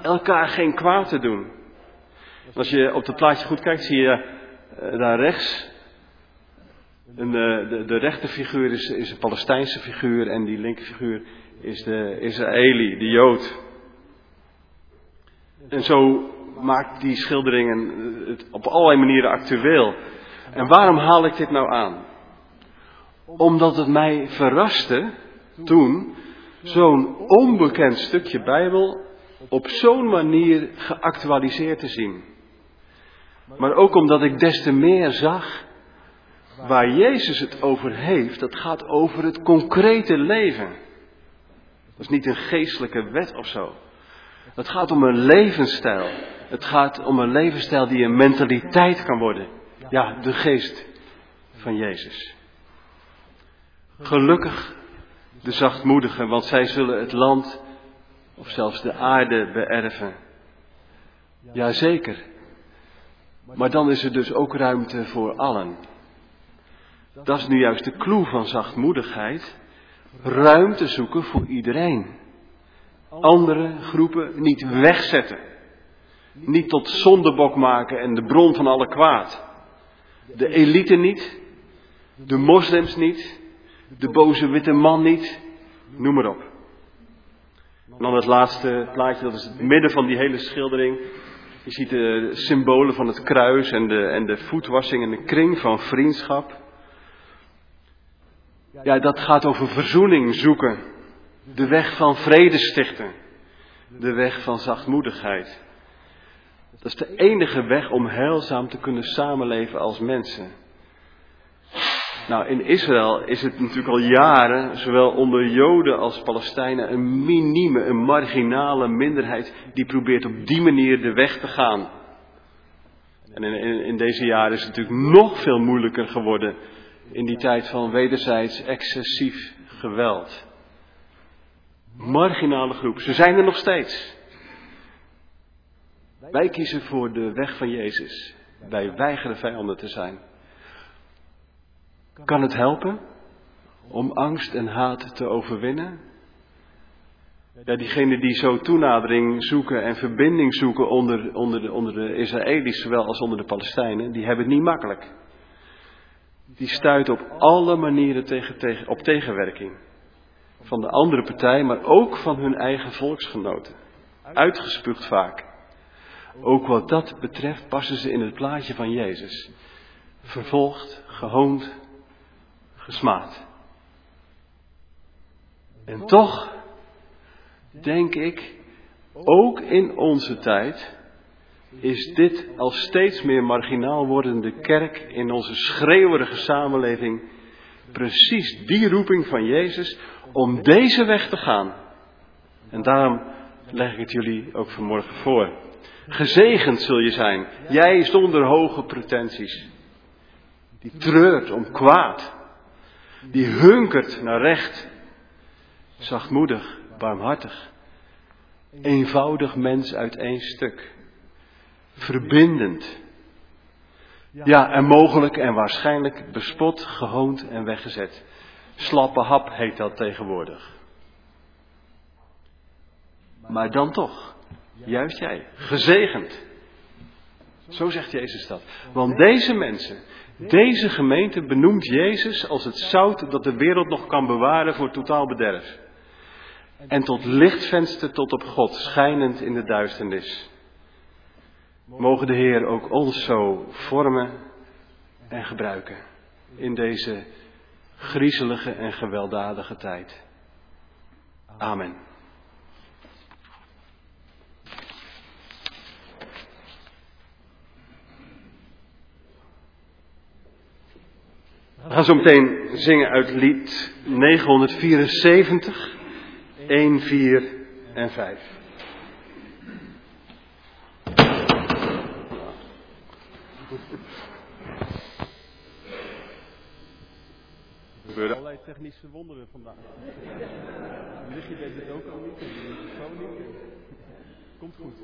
S3: elkaar geen kwaad te doen. Als je op het plaatje goed kijkt, zie je daar rechts. De rechterfiguur is een Palestijnse figuur en die linkerfiguur is de Israëli, de Jood. En zo maakt die schilderingen het op allerlei manieren actueel. En waarom haal ik dit nou aan? Omdat het mij verraste toen zo'n onbekend stukje Bijbel op zo'n manier geactualiseerd te zien. Maar ook omdat ik des te meer zag waar Jezus het over heeft. Dat gaat over het concrete leven. Dat is niet een geestelijke wet of zo. Het gaat om een levensstijl. Het gaat om een levensstijl die een mentaliteit kan worden. Ja, de geest van Jezus. Gelukkig de zachtmoedigen, want zij zullen het land of zelfs de aarde beërven. Jazeker. Maar dan is er dus ook ruimte voor allen. Dat is nu juist de clue van zachtmoedigheid. Ruimte zoeken voor iedereen. Andere groepen niet wegzetten. Niet tot zondebok maken en de bron van alle kwaad. De elite niet. De moslims niet. De boze witte man niet. Noem maar op. En dan het laatste plaatje, dat is het midden van die hele schildering. Je ziet de symbolen van het kruis en de voetwassing en de kring van vriendschap. Ja, dat gaat over verzoening zoeken. De weg van vrede stichten. De weg van zachtmoedigheid. Dat is de enige weg om heilzaam te kunnen samenleven als mensen. Nou, in Israël is het natuurlijk al jaren, zowel onder Joden als Palestijnen, een minieme, een marginale minderheid die probeert op die manier de weg te gaan. En in deze jaren is het natuurlijk nog veel moeilijker geworden in die tijd van wederzijds excessief geweld. Marginale groep, ze zijn er nog steeds. Wij kiezen voor de weg van Jezus. Wij weigeren vijanden te zijn. Kan het helpen om angst en haat te overwinnen? Ja, diegenen die zo toenadering zoeken en verbinding zoeken onder de Israëli's, zowel als onder de Palestijnen, die hebben het niet makkelijk. Die stuiten op alle manieren op tegenwerking. Van de andere partij, maar ook van hun eigen volksgenoten. Uitgespuugd vaak. Ook wat dat betreft passen ze in het plaatje van Jezus. Vervolgd, gehoond, gesmaad. En toch, denk ik, ook in onze tijd is dit als steeds meer marginaal wordende kerk in onze schreeuwerige samenleving precies die roeping van Jezus om deze weg te gaan. En daarom leg ik het jullie ook vanmorgen voor. Gezegend zul je zijn, jij zonder hoge pretenties, die treurt om kwaad, die hunkert naar recht, zachtmoedig, barmhartig, eenvoudig mens uit één stuk, verbindend, ja en mogelijk en waarschijnlijk bespot, gehoond en weggezet. Slappe hap heet dat tegenwoordig. Maar dan toch, juist jij, gezegend. Zo zegt Jezus dat. Want deze mensen, deze gemeente benoemt Jezus als het zout dat de wereld nog kan bewaren voor totaal bederf. En tot lichtvenster tot op God, schijnend in de duisternis. Mogen de Heer ook ons zo vormen en gebruiken in deze griezelige en gewelddadige tijd. Amen. We gaan zo meteen zingen uit lied 974, 1, 4 en 5. Er gebeuren allerlei technische wonderen vandaag. Lichtje deed het ook al niet, en de microfoon niet. Komt goed.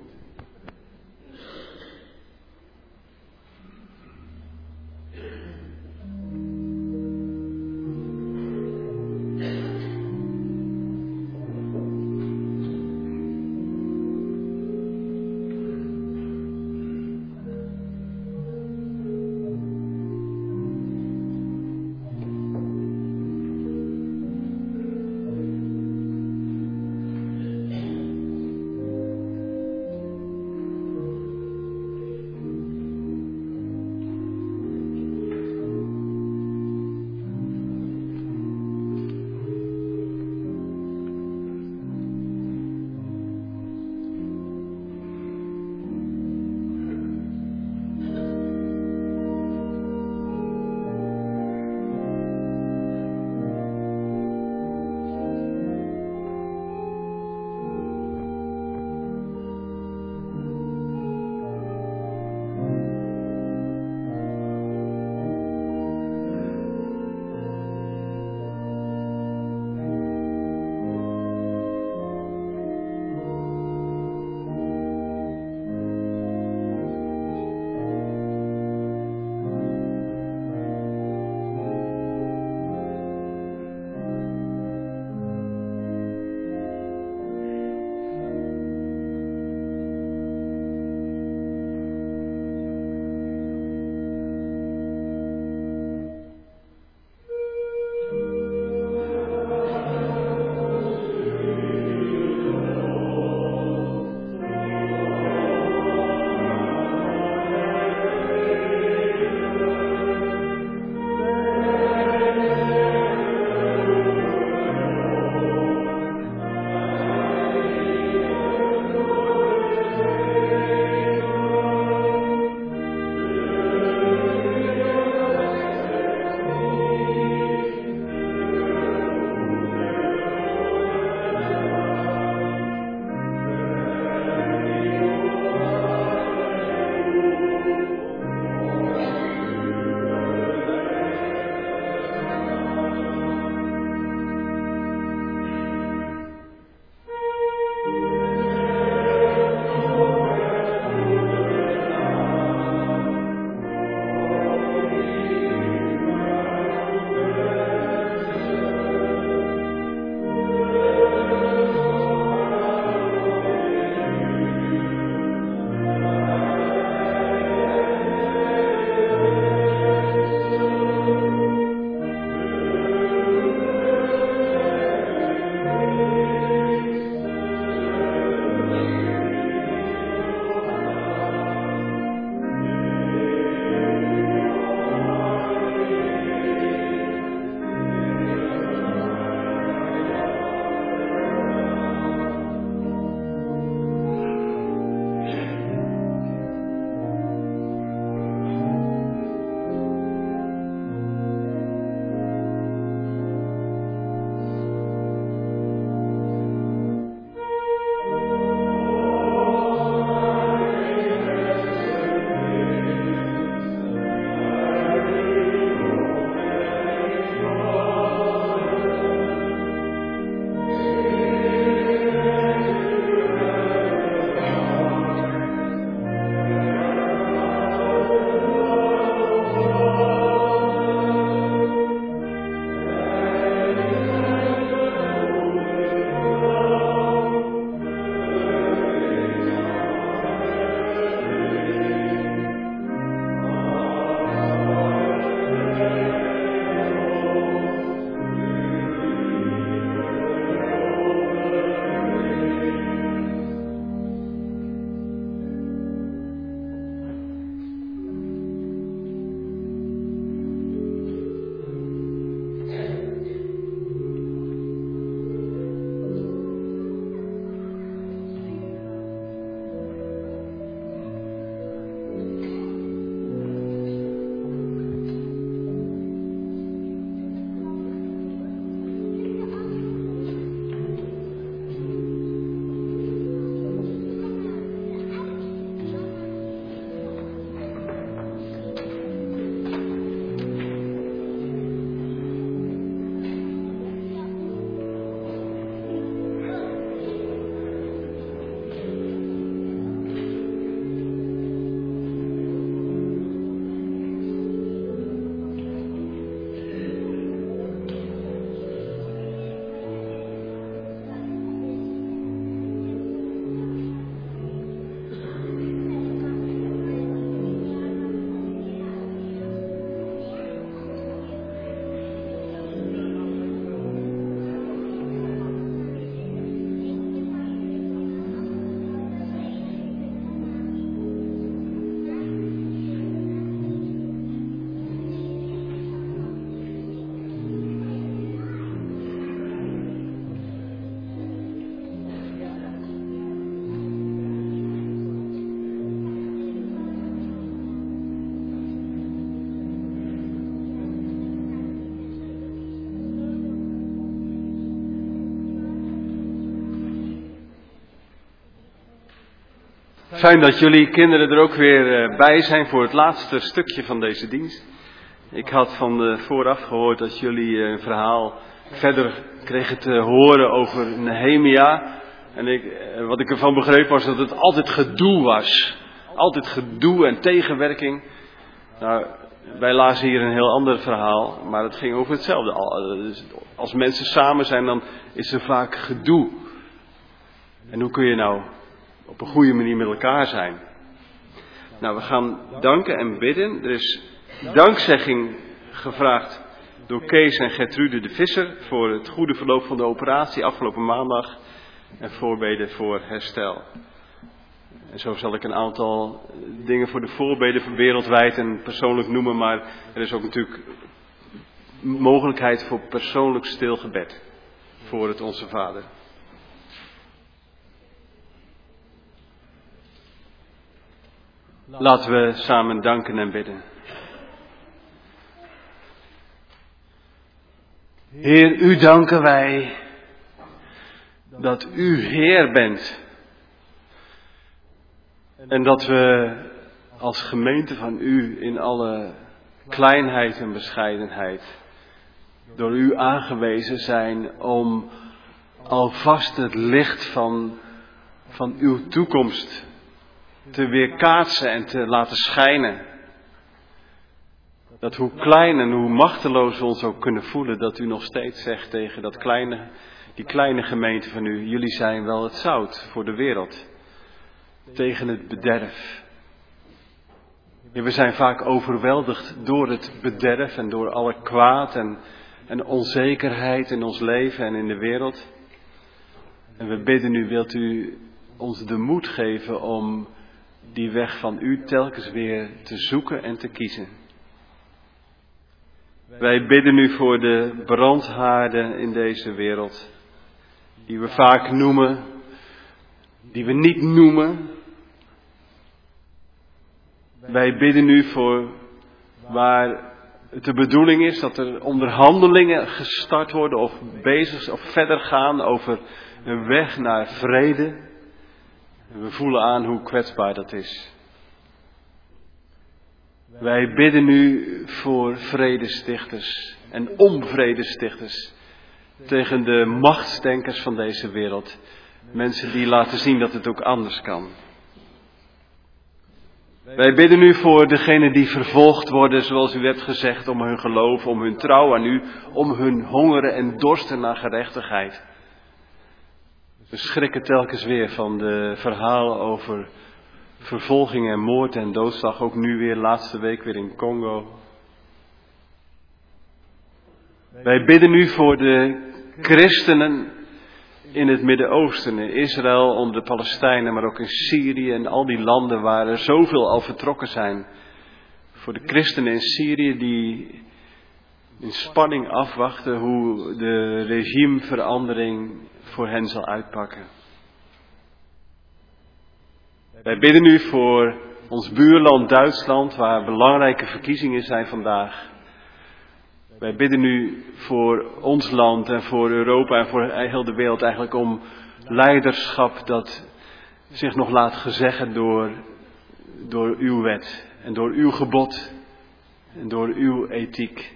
S3: Fijn dat jullie kinderen er ook weer bij zijn voor het laatste stukje van deze dienst. Ik had van vooraf gehoord dat jullie een verhaal verder kregen te horen over Nehemia. En wat ik ervan begreep was dat het altijd gedoe was. Altijd gedoe en tegenwerking. Nou, wij lazen hier een heel ander verhaal, maar het ging over hetzelfde. Als mensen samen zijn, dan is er vaak gedoe. En hoe kun je nou op een goede manier met elkaar zijn? Nou, we gaan danken en bidden. Er is dankzegging gevraagd door Kees en Gertrude de Visser voor het goede verloop van de operatie afgelopen maandag en voorbeden voor herstel. En zo zal ik een aantal dingen voor de voorbeden van wereldwijd en persoonlijk noemen, maar er is ook natuurlijk mogelijkheid voor persoonlijk stil gebed voor het Onze Vader. Laten we samen danken en bidden. Heer, u danken wij dat u Heer bent. En dat we als gemeente van u in alle kleinheid en bescheidenheid door u aangewezen zijn om alvast het licht van uw toekomst te weerkaatsen en te laten schijnen. Dat hoe klein en hoe machteloos we ons ook kunnen voelen, dat u nog steeds zegt tegen die kleine gemeente van u, jullie zijn wel het zout voor de wereld. Tegen het bederf. Ja, we zijn vaak overweldigd door het bederf en door alle kwaad en onzekerheid in ons leven en in de wereld. En we bidden u, wilt u ons de moed geven om die weg van u telkens weer te zoeken en te kiezen. Wij bidden u voor de brandhaarden in deze wereld, die we vaak noemen, die we niet noemen. Wij bidden u voor waar het de bedoeling is dat er onderhandelingen gestart worden of bezig of verder gaan over een weg naar vrede. En we voelen aan hoe kwetsbaar dat is. Wij bidden u voor vredestichters en om vredestichters tegen de machtsdenkers van deze wereld. Mensen die laten zien dat het ook anders kan. Wij bidden u voor degenen die vervolgd worden, zoals u hebt gezegd, om hun geloof, om hun trouw aan u, om hun hongeren en dorsten naar gerechtigheid. We schrikken telkens weer van de verhalen over vervolging en moord en doodslag, ook nu weer, laatste week weer in Congo. Wij bidden u voor de christenen in het Midden-Oosten, in Israël, onder de Palestijnen, maar ook in Syrië en al die landen waar er zoveel al vertrokken zijn. Voor de christenen in Syrië die in spanning afwachten hoe de regimeverandering voor hen zal uitpakken. Wij bidden u voor ons buurland Duitsland, waar belangrijke verkiezingen zijn vandaag. Wij bidden u voor ons land en voor Europa en voor heel de wereld eigenlijk om leiderschap dat zich nog laat gezeggen door uw wet en door uw gebod en door uw ethiek.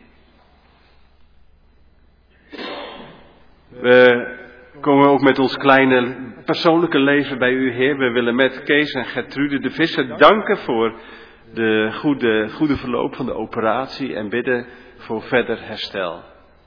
S3: We komen ook met ons kleine persoonlijke leven bij u, Heer. We willen met Kees en Gertrude de Visser danken voor de goede verloop van de operatie en bidden voor verder herstel.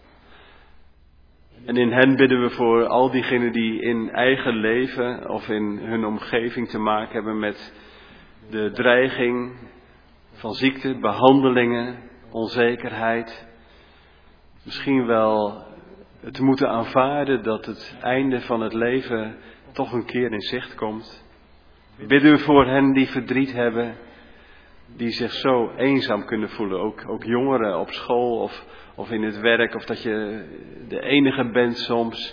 S3: En in hen bidden we voor al diegenen die in eigen leven of in hun omgeving te maken hebben met de dreiging van ziekte, behandelingen, onzekerheid. Misschien wel het moeten aanvaarden dat het einde van het leven toch een keer in zicht komt. Bidden we voor hen die verdriet hebben, die zich zo eenzaam kunnen voelen. Ook jongeren op school of in het werk, of dat je de enige bent soms.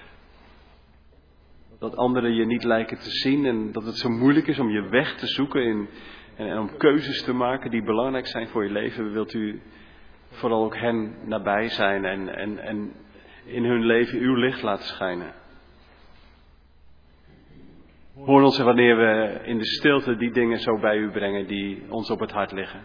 S3: Dat anderen je niet lijken te zien en dat het zo moeilijk is om je weg te zoeken en om keuzes te maken die belangrijk zijn voor je leven. Wilt u vooral ook hen nabij zijn en in hun leven uw licht laten schijnen. Hoor ons wanneer we in de stilte die dingen zo bij u brengen die ons op het hart liggen.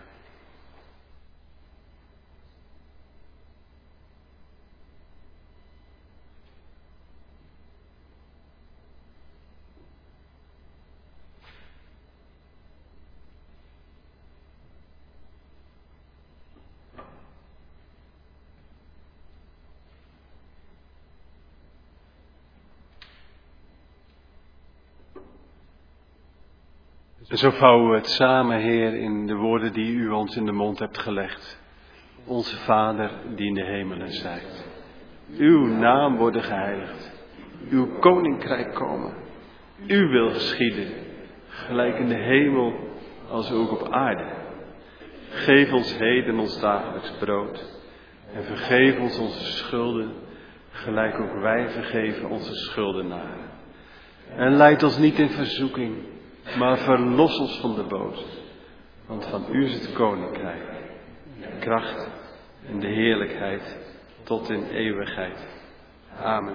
S3: En zo vouwen we het samen, Heer, in de woorden die u ons in de mond hebt gelegd. Onze Vader die in de hemelen zijt. Uw naam worden geheiligd. Uw koninkrijk komen. Uw wil geschieden. Gelijk in de hemel als ook op aarde. Geef ons heden ons dagelijks brood. En vergeef ons onze schulden. Gelijk ook wij vergeven onze schuldenaren. En leid ons niet in verzoeking. Maar verlos ons van de boos. Want van u is het koninkrijk. De kracht en de heerlijkheid. Tot in eeuwigheid. Amen.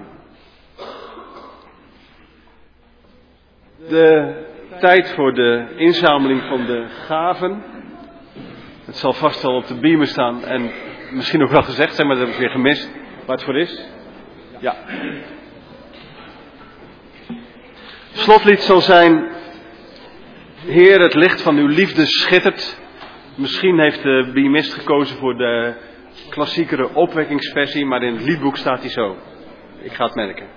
S3: De tijd voor de inzameling van de gaven. Het zal vast wel op de beamer staan. En misschien ook wel gezegd zijn, maar dat heb ik weer gemist. Waar het voor is. Ja. Slotlied zal zijn: Heer, het licht van uw liefde schittert. Misschien heeft de biemist gekozen voor de klassiekere opwekkingsversie, maar in het liedboek staat hij zo. Ik ga het merken.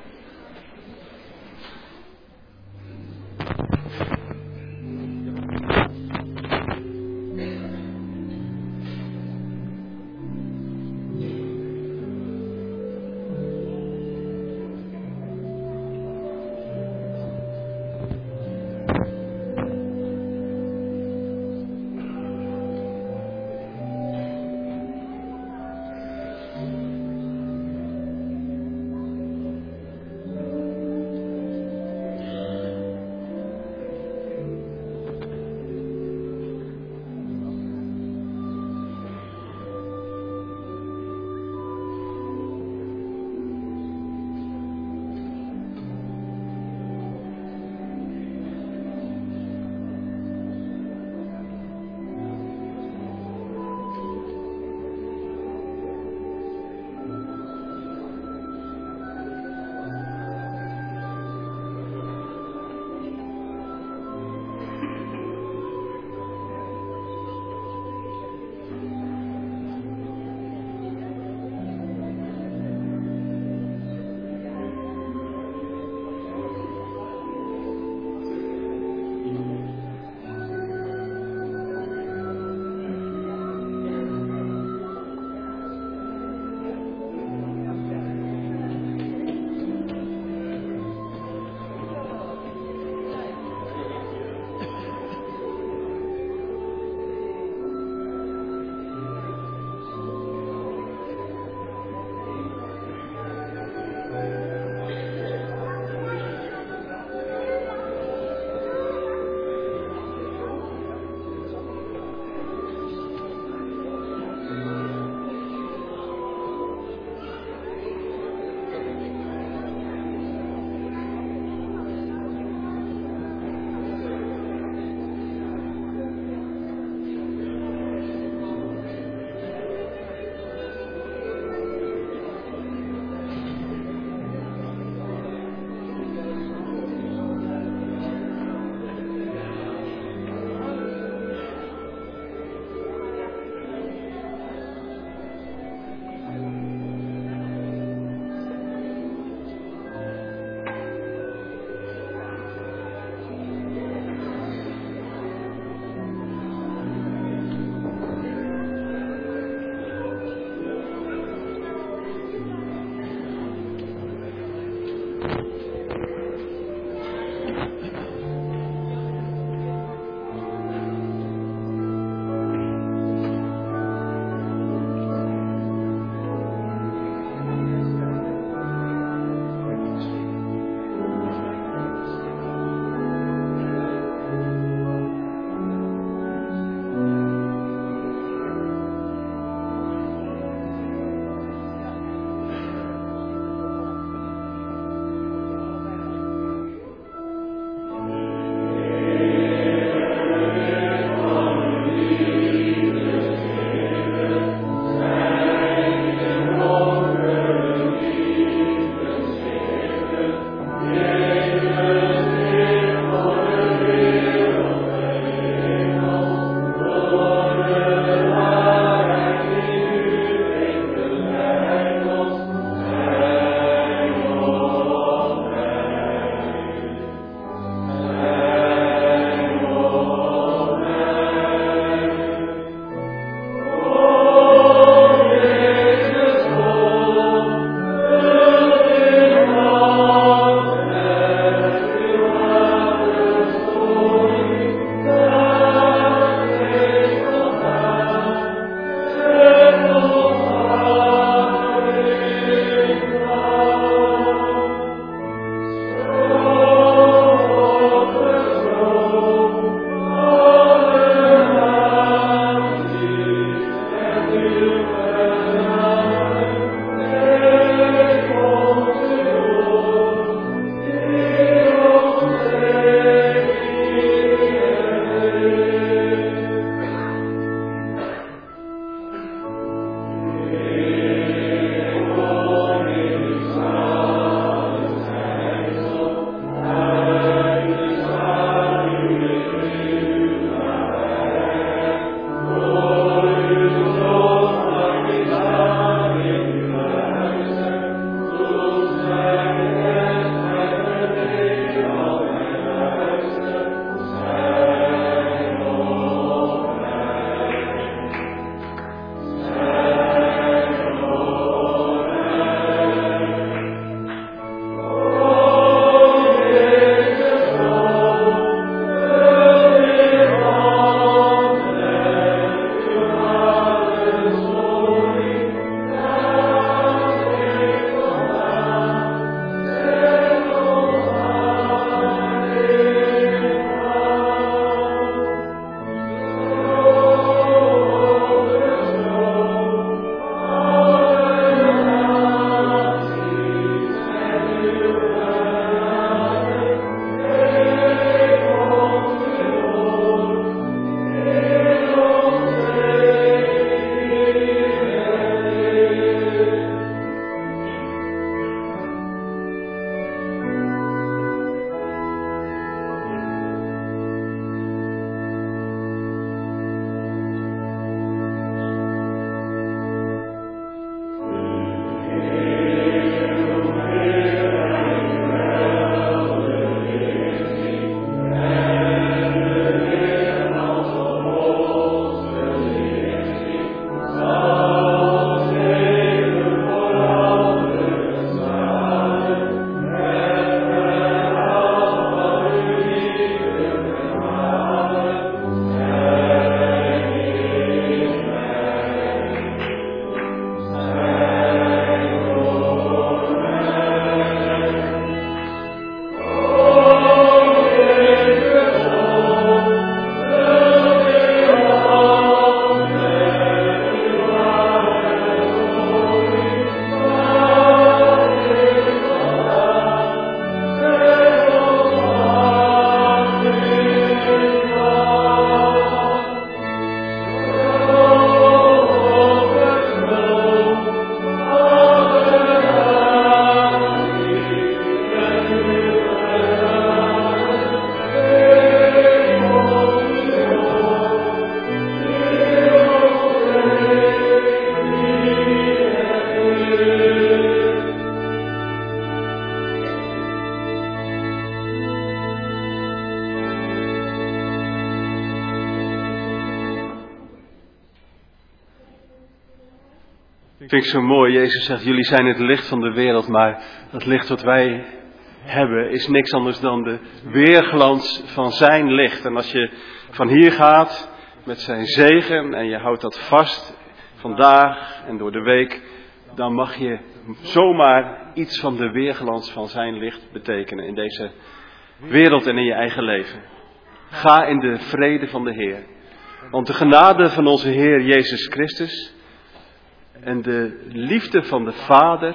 S3: Vind ik zo mooi. Jezus zegt, jullie zijn het licht van de wereld, maar het licht wat wij hebben is niks anders dan de weerglans van zijn licht. En als je van hier gaat met zijn zegen en je houdt dat vast vandaag en door de week, dan mag je zomaar iets van de weerglans van zijn licht betekenen in deze wereld en in je eigen leven. Ga in de vrede van de Heer. Want de genade van onze Heer Jezus Christus en de liefde van de Vader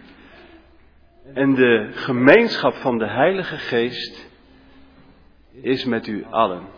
S3: en de gemeenschap van de Heilige Geest is met u allen.